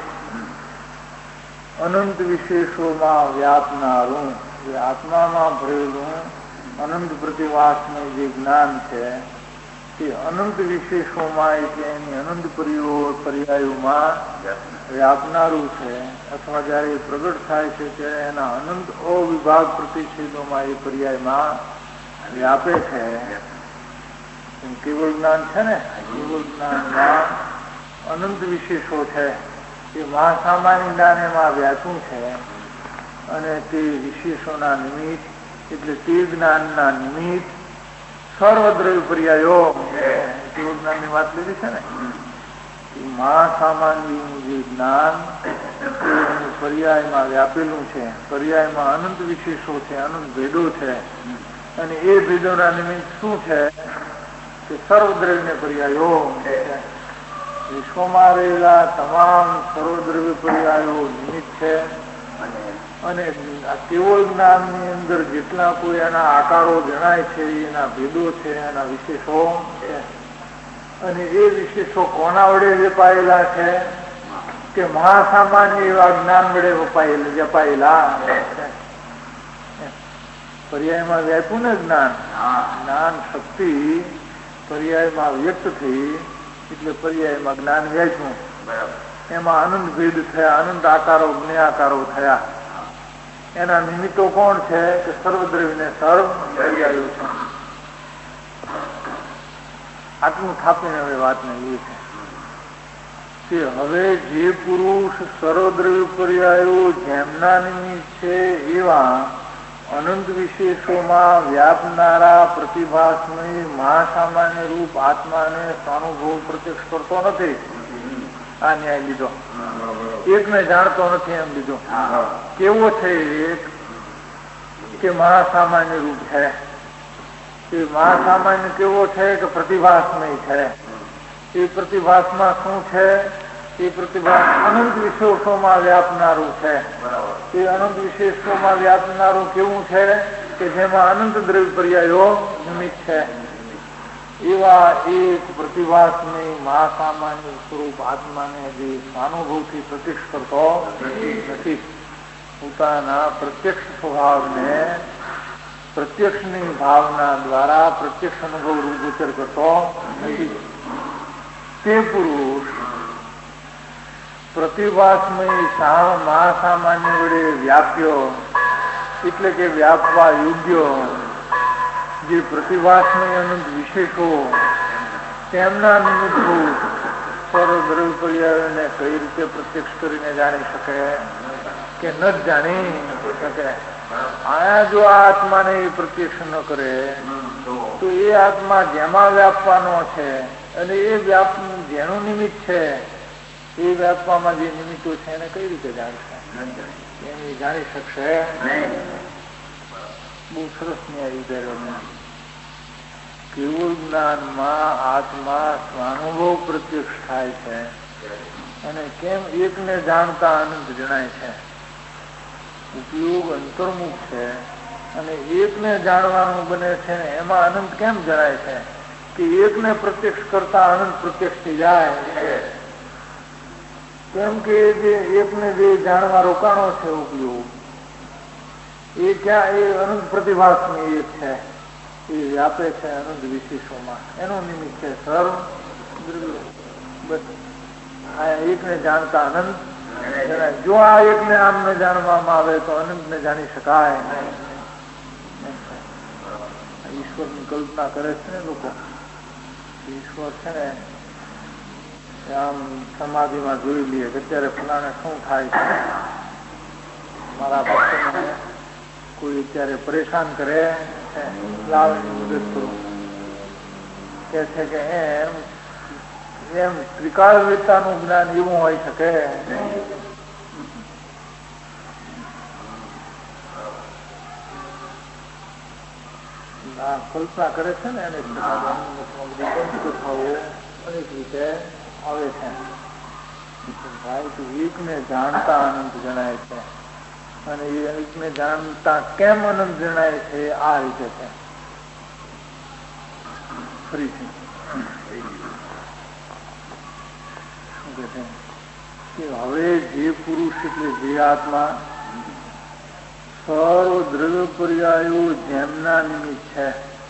અનંત વિશેષોમાં વ્યાપનારું જે આત્મામાં ભરેલું અનંત પ્રતિભાસમય જે જ્ઞાન છે તે અનંત વિશેષોમાં એટલે એની અનંત પર્યાયોમાં વ્યાપનારું છે. અથવા જયારે પ્રગટ થાય છે ત્યારે એના અનંત અવિભાગ પ્રતિષેધોમાં એ પર્યાયમાં વ્યાપે છે. કેવળ જ્ઞાન છે ને, કેવળ જ્ઞાનમાં અનંત વિશેષો છે એ મહાસામાન્ય જ્ઞાન એમાં વ્યાપું છે અને તે વિશેષોના નિમિત્ત એટલે તે જ્ઞાનના નિમિત્ત સર્વદ્રવ્ય પર્યાયો કેવું જ્ઞાનની વાત લીધી છે ને, મહાસામાન્ય જે જ્ઞાન પર્યાયમાં વ્યાપેલું છે, પર્યાયમાં અનંત વિશેષો છે, અનંત ભેદો છે, અને એ ભેદોના નિમિત્ત શું છે કે સર્વદ્રવ્ય પર્યાયો છે. વિશ્વમાં રહેલા તમામ સર્વદ્રવ્ય પર્યાયો નિમિત્ત છે અને કેવળ જ્ઞાનની અંદર જેટલા કોઈ એના આકારો જણાય છે એના ભેદો છે, એના વિશેષો છે. અને એ વિશેષો કોના વડે વેપાયેલા છે કે મહાસામાન્ય એવા જ્ઞાન વડે જપાયેલા છે. પર્યાયમાં વ્યાપ્યું ને જ્ઞાન શક્તિ પર્યાયમાં વ્યક્ત થઈ એટલે પર્યાયમાં જ્ઞાન વ્યાપ્યું. એમાં અનંત ભેદ થયા, અનંત આકારો જ્ઞાકારો થયા. એના નિમિત્તો કોણ છે કે સર્વદ્રવ્ય ને સર્વ પર્યાયો છે. આટલું થાપીને હવે વાતને એ છે કે હવે જે પુરુષ સર્વદ્રવ્ય પર્યાયો જેમના નિમિત્ત છે એવા અનંત વિશેષોમાં વ્યાપનારા પ્રતિભાસમય મહાસામાન્ય રૂપ આત્માને સ્વાનુભવ પ્રત્યક્ષ કરતો નથી. આ ન્યાય લીધો. એકને જાણતો નથી એમ લીધો. કેવો છે એક કે મહાસામાન્ય રૂપ છે. એ મહાસામાન્ય કેવો છે કે પ્રતિભાસમય છે. એ પ્રતિભાસમાં શું છે? એ પ્રતિભાસ અનંત વિશેષોમાં વ્યાપનારું છે. એ અનંત વિશેષોમાં વ્યાપનારું કેવું છે કે જેમાં અનંત દ્રવ્ય પર્યાયો નિમિત્ત છે. એવા એક પ્રતિભાસમય મહાસામાન્ય સ્વરૂપ આત્માને જે સ્વાનુભવથી પ્રત્યક્ષ કરતો નથી. પોતાના પ્રત્યક્ષ સ્વભાવને પ્રત્યક્ષની ભાવના દ્વારા પ્રત્યક્ષ અનુભવ રૂપગોચર કરતો નથી. તે પુરુષ પ્રતિભાસમય મહાસામાન્ય વડે વ્યાપ્યો એટલે કે વ્યાપવા યોગ્ય જે પ્રતિભાસમય અનંત વિશેષો તેમના નિમિત્તભૂત સર્વદ્રવ્ય પર્યાયોને કઈ રીતે પ્રત્યક્ષ કરીને જાણી શકે કે ન જ જાણી શકે. આયા જો આ આત્માને એ પ્રત્યક્ષ ન કરે તો એ આત્મા જેમાં વ્યાપવાનો છે અને એ વ્યાપ જેનું નિમિત્ત છે એ વ્યાપવામાં જે નિમિત્તો છે એને કઈ રીતે જાણશે? એની જાણી શકશે. બહુ સરસ ન્યાય ઉદાહરણ. કેવળ જ્ઞાનમાં આત્મા સ્વાનુભવ પ્રત્યક્ષ થાય છે અને કેમ એકને જાણતા અનંત જણાય છે. ઉપયોગ અંતર્મુખ છે અને એકને જાણવાનું બને છે ને એમાં અનંત કેમ જણાય છે કે એકને પ્રત્યક્ષ કરતા અનંત પ્રત્યક્ષ થઈ જાય. કેમ કે જે એકને જે જાણવા રોકાણો છે ઉપયોગ એ ક્યાં એ અનંત પ્રતિભાસની એક છે. એ વ્યાપે છે અનંત વિશેષોમાં. એનો નિમિત્ત છે સર્વ એકને જાણતા અનંત. જો આ એકને આમને જાણવામાં આવે તો અનંતને જાણી શકાય. ઈશ્વરની કલ્પના કરે છે ને લોકો. ઈશ્વર છે ને આમ સમાધિમાં જોઈ લઈએ કે અત્યારે ફલાણે શું થાય છે. મારા ભક્તને કોઈ અત્યારે પરેશાન કરે લાવની મદદ કરું કે છે કે એમ ત્રિકાળવેતાનું જ્ઞાન એવું હોય શકે. કલ્પના કરે છે ને એને અનેક રીતે આવે છે. એકને જાણતા અનંત જણાય છે અને એ એકને જાણતા કેમ અનંત જણાય છે આ રીતે છે. ફરીથી હવે જે પુરુષ એટલે જે આત્મા સર્વ દ્રવ્ય પર્યાયો જેમના નિમિત્ત છે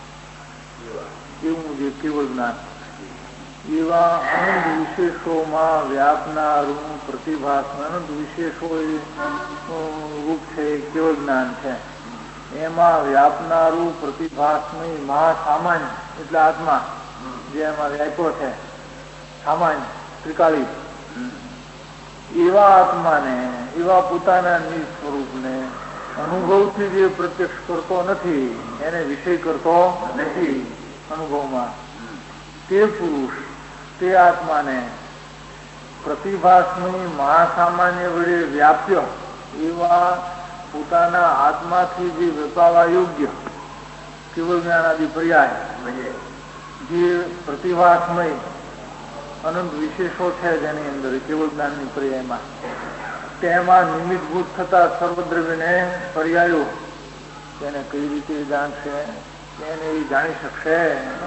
એવું જે કેવળ જ્ઞાન એવા અનંત વિશેષોમાં વ્યાપનારું પ્રતિભાસ અનંત વિશેષો રૂપ છે કેવળ જ્ઞાન છે. એમાં વ્યાપનારું પ્રતિભાસમય મહાસામાન્ય એટલે આત્મા જે એમાં વ્યાપ્યો છે સામાન્ય ત્રિકાળી એવા આત્માને, એવા પોતાના નિજ સ્વરૂપને અનુભવથી જે પ્રત્યક્ષ કરતો નથી, એને વિષય કરતો નથી અનુભવમાં, તે પુરુષ, તે આત્માને પ્રતિભાસની મહાસામાન્ય વડે વ્યાપ્ય એવા પોતાના આત્માથી જે વેપાવા યોગ્ય કેવળ જ્ઞાન આદિ પર્યાય જે પ્રતિભાસમય અનંત વિશેષો છે જેની અંદર કેવળ જ્ઞાનની પર્યાયમાં, તેમાં નિમિત્તભૂત થતા સર્વદ્રવ્યને પર્યાયો તેને કઈ રીતે જાણશે, તેને એ જાણી શકશે.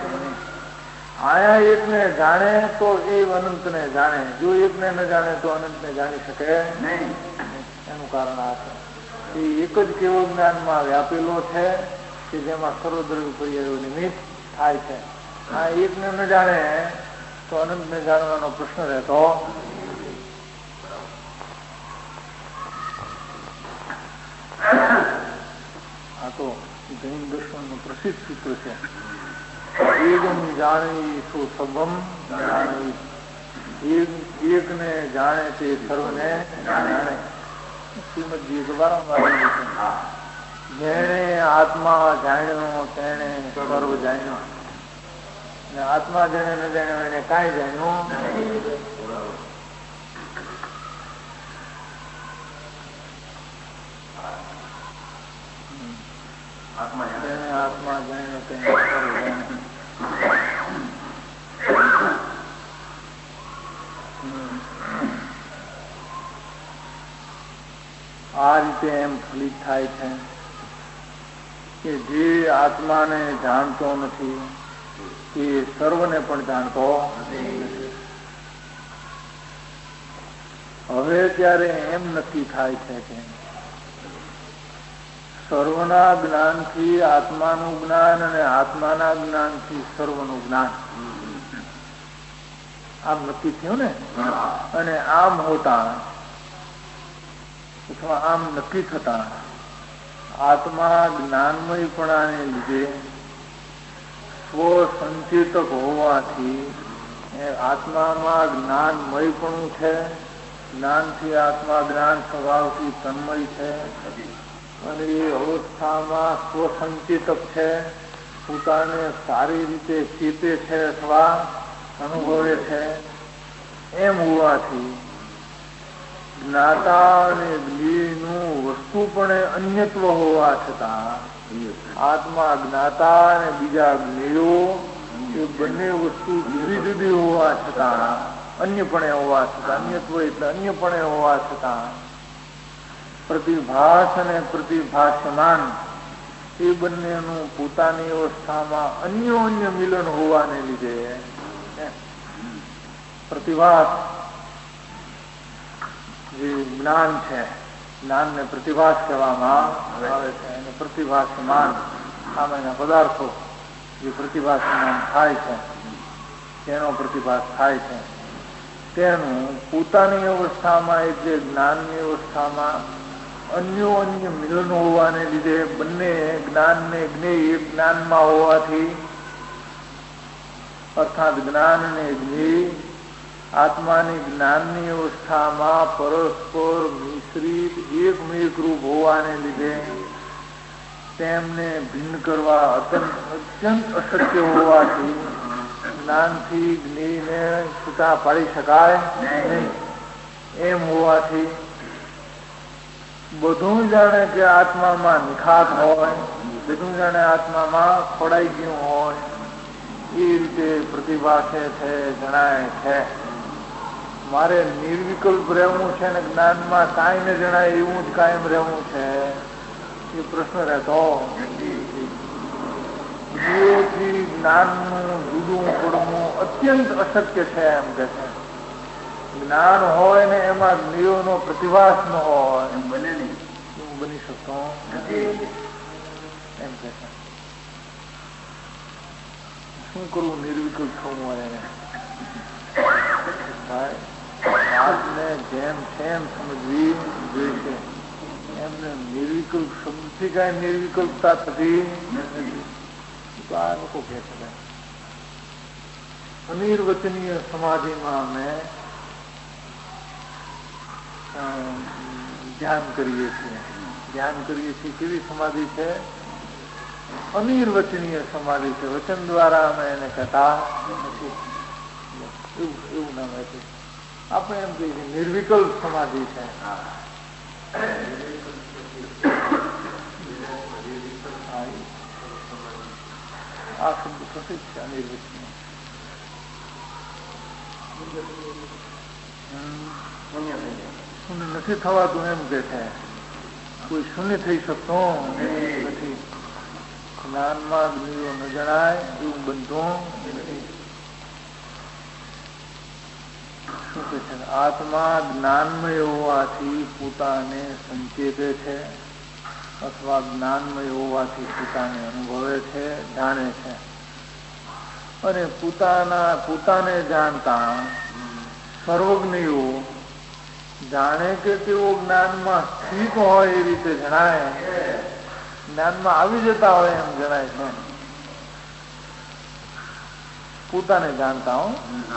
આયા એકને જાણે તો એ અનંતને જાણે, જો એકને ન જાણે તો અનંતને જાણી શકે નહીં. એનું કારણ આ છે એ એક જ કેવળ જ્ઞાનમાં વ્યાપેલો છે કે જેમાં સર્વદ્રવ્ય પર્યાયો નિમિત્ત થાય છે. આ એકને ન જાણે તો અનંતને જાણવાનો પ્રશ્ન રહેતો. આ તો જૈન દર્શનનું પ્રસિદ્ધ સૂત્ર છે. એકમ જાણી તો સભમ જાણી, એકને જાણે તે સર્વને જાણે. શ્રીમદજીએ વારંવાર જેણે આત્મા જાણ્યો તેને સર્વ જાણ્યો, ને આત્મા જેને ન જાણ્યો એને કાંઈ જાણ્યું. જેને આત્મા જાણ્યો તેને સર્વ જાણ્યો. આ રીતે એમ ફલિત થાય છે કે જે આત્માને જાણતો નથી એ સર્વને પણ જાણતો નથી. હવે ત્યારે એમ નક્કી થાય છે કે સર્વના જ્ઞાનથી આત્માનું જ્ઞાન અને આત્માના જ્ઞાનથી સર્વનું જ્ઞાન, આમ નક્કી થયું ને. અને આમ હોતા અથવા આમ નક્કી થતા આત્મા જ્ઞાનમયપણાને લીધે સ્વસંચેતક હોવાથી આત્મામાં જ્ઞાનમયપણું છે. જ્ઞાનથી આત્મા જ્ઞાન સ્વભાવથી તન્મય છે અને એ અવસ્થામાં સ્વસંચેતક છે, પોતાને સારી રીતે ચેતે છે અથવા અનુભવે છે. એમ હોવાથી જ્ઞાતા અને જ્ઞેયનું વસ્તુપણે અન્યત્વ હોવા છતાં આત્મા જ્ઞાતા અને બીજા જ્ઞેયો એ બંને વસ્તુ જુદી જુદી હોવા છતાં, અન્યપણે હોવા છતાં, અન્યત્વ એટલે અન્યપણે હોવા છતાં પ્રતિભાસ અને પ્રતિભાસમાન એ બંનેનું પોતાની અવસ્થામાં અન્યોન્ય મિલન હોવાને લીધે પ્રતિભાસ જે જ્ઞાન છે, જ્ઞાનને પ્રતિભાસ કહેવામાં આવે છે. અને પ્રતિભાસમાન સામાન્ય પદાર્થો જે પ્રતિભાસમાન થાય છે, તેનો પ્રતિભાસ થાય છે, તેનું પોતાની અવસ્થામાં એટલે જ્ઞાનની અવસ્થામાં અન્યોન્ય મિલન હોવાને લીધે બંને જ્ઞાનને જ્ઞેય એક જ્ઞાનમાં હોવાથી, અર્થાત જ્ઞાન અને જ્ઞેય આત્માની જ્ઞાનની અવસ્થામાં પરસ્પર મિશ્રિત એકમેક રૂપ હોવાને લીધે તેમને ભિન્ન કરવા અત્યંત અશક્ય હોવાથી જ્ઞાનથી જ્ઞેયને છૂટા પાડી શકાય નહીં. એમ હોવાથી બધું જાણે કે આત્મામાં નિખાત હોય, બધું જાણે આત્મામાં ખોડાઈ ગયું હોય એ રીતે પ્રતિભાસે છે, જણાય છે. મારે નિર્વિકલ્પ રહેવું છે ને જ્ઞાનમાં કાંઈ ન જણાય એવું જ કાયમ રહેવું છે એ પ્રશ્ન રહેતો. જ્ઞેયથી જ્ઞાનનું જુદું પડવું અત્યંત અશક્ય છે એમ કે છે. જ્ઞાન હોય ને એમાં જ્ઞેયોનો પ્રતિભાસ ન હોય એમ બને નહીં, એવું બની શકતો નથી એમ કે છે. શું કરવું નિર્વિકલ્પ થવું હોય એને? વાતને જેમ તેમ સમજવી જોઈએ. એમને નિર્વિકલ્પ શબ્દથી કાંઈ નિર્વિકલ્પતા થતી નથી. તો આ લોકો કહે છે અનિર્વચનીય સમાધિમાં અમે ધ્યાન કરીએ છીએ કેવી સમાધિ છે? અનિર્વચનીય સમાધિ છે. વચન દ્વારા અમે એને કહેતા નથી. એવું નામ છે. આપણે એમ કહીએ નિર્વિકલ્પ સમાધિ છે. આ શબ્દ પ્રસિદ્ધ છે. અનિર્વચનીય શૂન્ય નથી થવાતું એમ કે છે. કોઈ શૂન્ય થઈ શકતો નથી. જ્ઞાનમાં જ્ઞેયો ન જણાય એવું બનતું નથી. શું કે છે? આત્મા જ્ઞાનમય હોવાથી પોતાને સંચેતે છે અથવા જ્ઞાનમય હોવાથી પોતાને અનુભવે છે, જાણે છે. અને પોતાને જાણતા સર્વજ્ઞેયો જાણે કે તેઓ જ્ઞાનમાં સ્થિત હોય એ રીતે જણાય, જ્ઞાનમાં આવી જતા હોય એમ જણાય છે. પોતાને જાણતા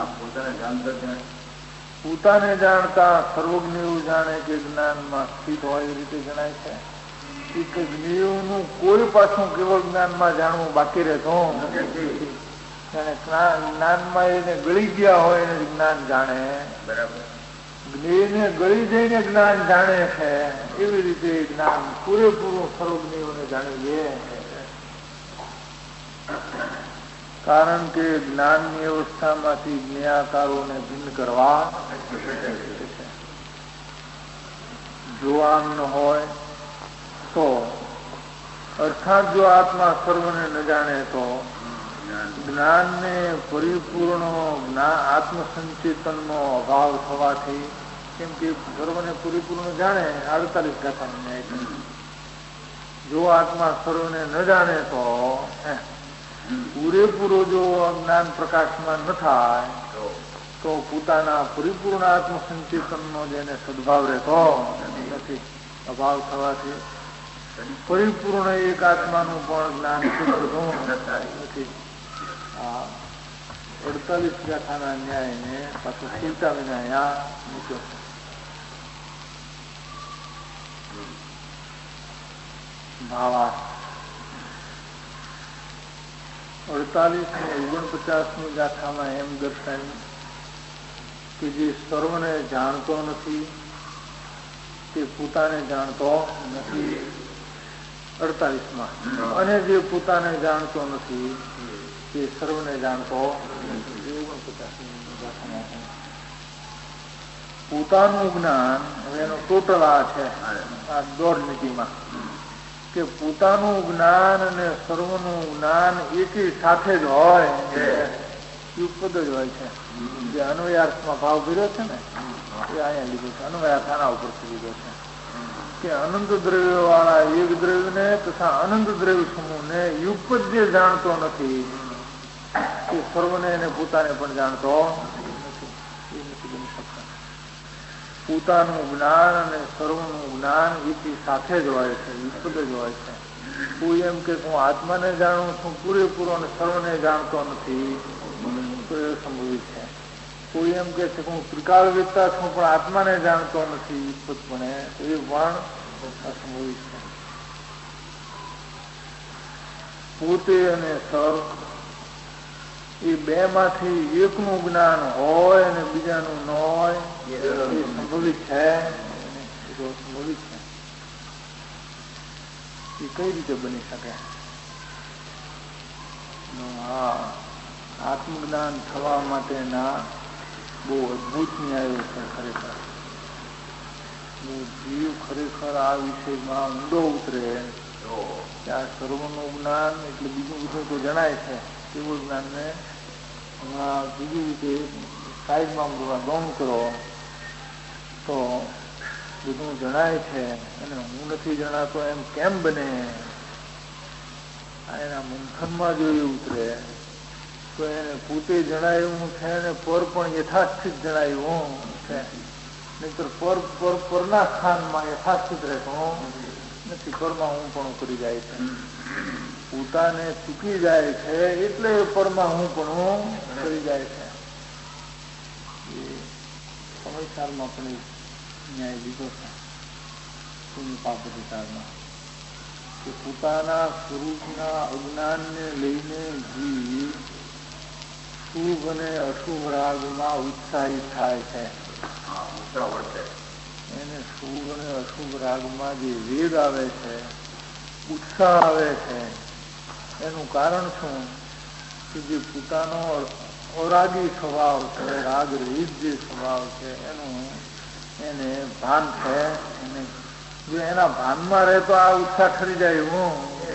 પોતાને જાણતા સર્વજ્ઞેયો જાણે કે જ્ઞાનમાં સ્થિત હોય એ રીતે જણાય છે. એક જ્ઞેયોનું કોઈ પાછું કેવળ જ્ઞાનમાં જાણવું બાકી રહેતો જ્ઞાનમાં એને ગળી ગયા હોય એને જ્ઞાન જાણે, બરાબર. જ્ઞેયને ગળી જઈને જ્ઞાન જાણે છે એવી રીતે જ્ઞાન પૂરેપૂરું સર્વજ્ઞેયોને જાણી લે. કારણ કે જ્ઞાનની અવસ્થામાંથી જ્ઞેયાકારોને ભિન્ન કરવા જો આમ ન હોય તો, અર્થાત જો આત્મા સર્વને ન જાણે તો જ્ઞાનને પરિપૂર્ણ આત્મસંચેતનનો અભાવ થવાથી, કેમ કે સર્વને પરિપૂર્ણ જાણે 48 ગાથાનો ન્યાય છે. જો આત્મા સર્વને ન જાણે તો પૂરેપૂરો જો જ્ઞાન પ્રકાશમાં ન થાય તો પોતાના પરિપૂર્ણ આત્મસંચેતનનો જેને સદભાવ રહેતો નથી, અભાવ થવાથી પરિપૂર્ણ એક આત્માનું પણ જ્ઞાન થતું નથી. 48 ગાથાના ન્યાયને પાછું ખીલતા વિના અહીંયા મૂક્યો છે. ભાવા 48 અને 49ની ગાથામાં એમ દર્શાવ્યું કે જે સર્વને જાણતો નથી તે પોતાને જાણતો નથી 48માં, અને જે પોતાને જાણતો નથી તે સર્વને જાણતો 49ની ગાથામાં. પોતાનું જ્ઞાન એનો ટોટલ આ છે, આ દોઢ નીતિમાં, કે પોતાનું જ્ઞાન અને સર્વનું જ્ઞાન એકી સાથે જ હોય, યુગપદ જ હોય છે. જે અન્વયાર્થમાં ભાવ કર્યો છે ને એ અહીંયા લીધો છે. અન્વયાર્થ આના ઉપરથી લીધો છે કે અનંત દ્રવ્ય વાળા એક દ્રવ્યને તથા અનંત દ્રવ્ય સમૂહને યુગપદ જે જાણતો નથી એ સર્વને એને પોતાને પણ જાણતો નથી. એ નથી બની શકતા. પોતાનું જ્ઞાન અને સર્વનું જ્ઞાન એકી સાથે જ હોય છે, યુગપદ જ હોય છે. કોઈ એમ કે હું આત્માને જાણું છું પૂરેપૂરો અને સર્વને જાણતો નથી તો એ સંભવિત છે. કોઈ એમ કે છે હું ત્રિકાળ વેદતા છું પણ આત્માને જાણતો નથી યુગપદપણે, એ પણ અસંભવિત છે. પોતે અને સર્વ એ બે માંથી એકનું જ્ઞાન હોય અને બીજાનું ન હોય એ સંભવિત છે. સંભવિત છે. એ કઈ રીતે બની શકે? આત્મજ્ઞાન થવા માટેના બહુ અદભુત ન્યાયો છે. ખરેખર જીવ ખરેખર આ વિષયમાં ઊંડો ઉતરે ત્યાં સર્વનું જ્ઞાન એટલે બીજું બધું તો જણાય છે, એવું જ્ઞાનને બીજી રીતે સાઈડમાં ગૌણ કરો તો બધું જણાય છે. અને હું નથી જણાતો એમ કેમ બને? એના મંથનમાં જો એ ઉતરે તો એને પોતે જણાયું છે અને પર પણ યથાસ્થિત જણાયું છે. નહીતર પરના સ્થાનમાં યથાસ્થિત રહેતો નથી. પરમાં હું પણ કરી જાય છે, પોતાને ચૂકી જાય છે એટલે પરમાં હું પણ કરી જાય છે. એ સમયસારમાં પણ ન્યાય લીધો છે પુણ્ય પાપ અધિકારમાં કે પોતાના સ્વરૂપના અજ્ઞાનને લઈને જીવ શુભ અને અશુભ રાગમાં ઉત્સાહી થાય છે. એને શુભ અને અશુભ રાગમાં જે વેગ આવે છે, ઉત્સાહ આવે છે, એનું કારણ શું કે જે પોતાનો અરાગી સ્વભાવ છે, રાગ રહિત જે સ્વભાવ છે એનું એને ભાન છે. એને જો એના ભાનમાં રહે તો આ ઉત્સાહ ખરી જાય. હું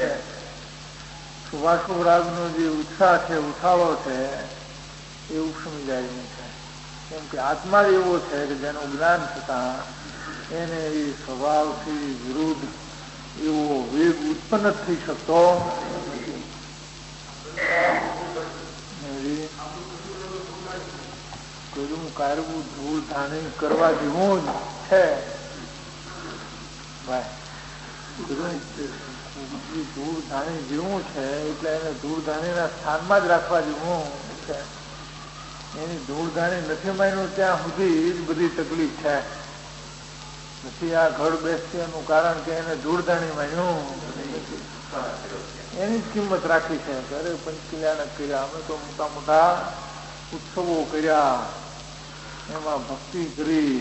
શુભાશુભ રાગનો જે ઉત્સાહ છે, ઉઠાવો છે, એ ઉપસમી જાય નહીં છે. કેમ કે આત્મા જ એવો છે કે જેનું જ્ઞાન થતાં એને એ સ્વભાવથી વિરુદ્ધ એવો વેગ ઉત્પન્ન થઈ શકતો પેલું કારવું ધૂળ ધાણી કરવા જેવું જ છે ધૂળ ધાણી જેવું છે એટલે એને ધૂળ ધાણીના સ્થાનમાં જ રાખવા જેવું છે. એની ધૂળ ધાણી નથી માન્યું ત્યાં સુધી જ બધી તકલીફ છે. નથી આ ઘર બેસતી એનું કારણ કે એને ધૂળ ધાણી માન્યું, એની જ કિંમત રાખી છે. અરે પંચકલ્યાણ કર્યા, અમે તો મોટા મોટા ઉત્સવો કર્યા, એમાં ભક્તિ કરી,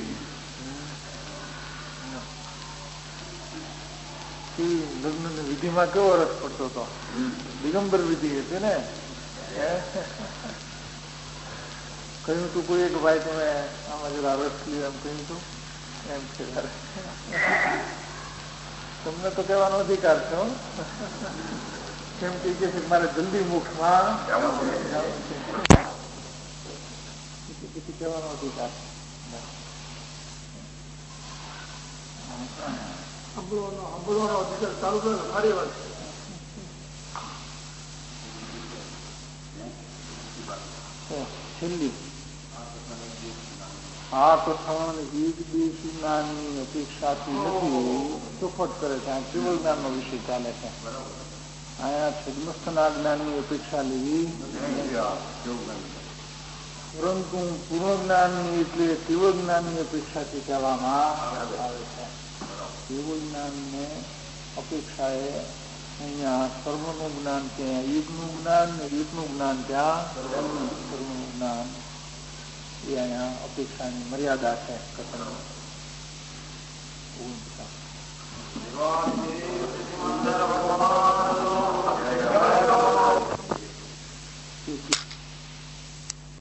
લગ્ન વિધિમાં કેવો રસ પડતો હતો. દિગંબર વિધિ હતી ને. કહ્યું તું કોઈ એક ભાઈ તમે આમાં જરા રસ લ્યો એમ કહ્યું તું એમ છે. તમને તો કહેવાનો અધિકાર છે કેમ કે મારે જલ્દી મોક્ષમાં પછી કહેવાનો અધિકાર. સાંભળવાનો અધિકાર ચાલુ કરે સારી વાત છે. છેલ્લી આ કથન એક બે જ્ઞાનની અપેક્ષાથી નથી, ચોખવટ કરે છે. આ કેવળ જ્ઞાનનો વિષય ચાલે છે. અહીંયા છદ્મસ્થના જ્ઞાનની અપેક્ષા લેવી, પરંતુ પૂર્ણ જ્ઞાનની એટલે કેવળ જ્ઞાનની અપેક્ષાથી કહેવામાં આવે છે. કેવળ જ્ઞાનને અપેક્ષાએ અહીંયા સર્વનું જ્ઞાન ત્યાં એકનું જ્ઞાન ને એકનું જ્ઞાન ત્યાં સર્વનું જ્ઞાન એ અહીંયા અપેક્ષાની મર્યાદા છે. કથન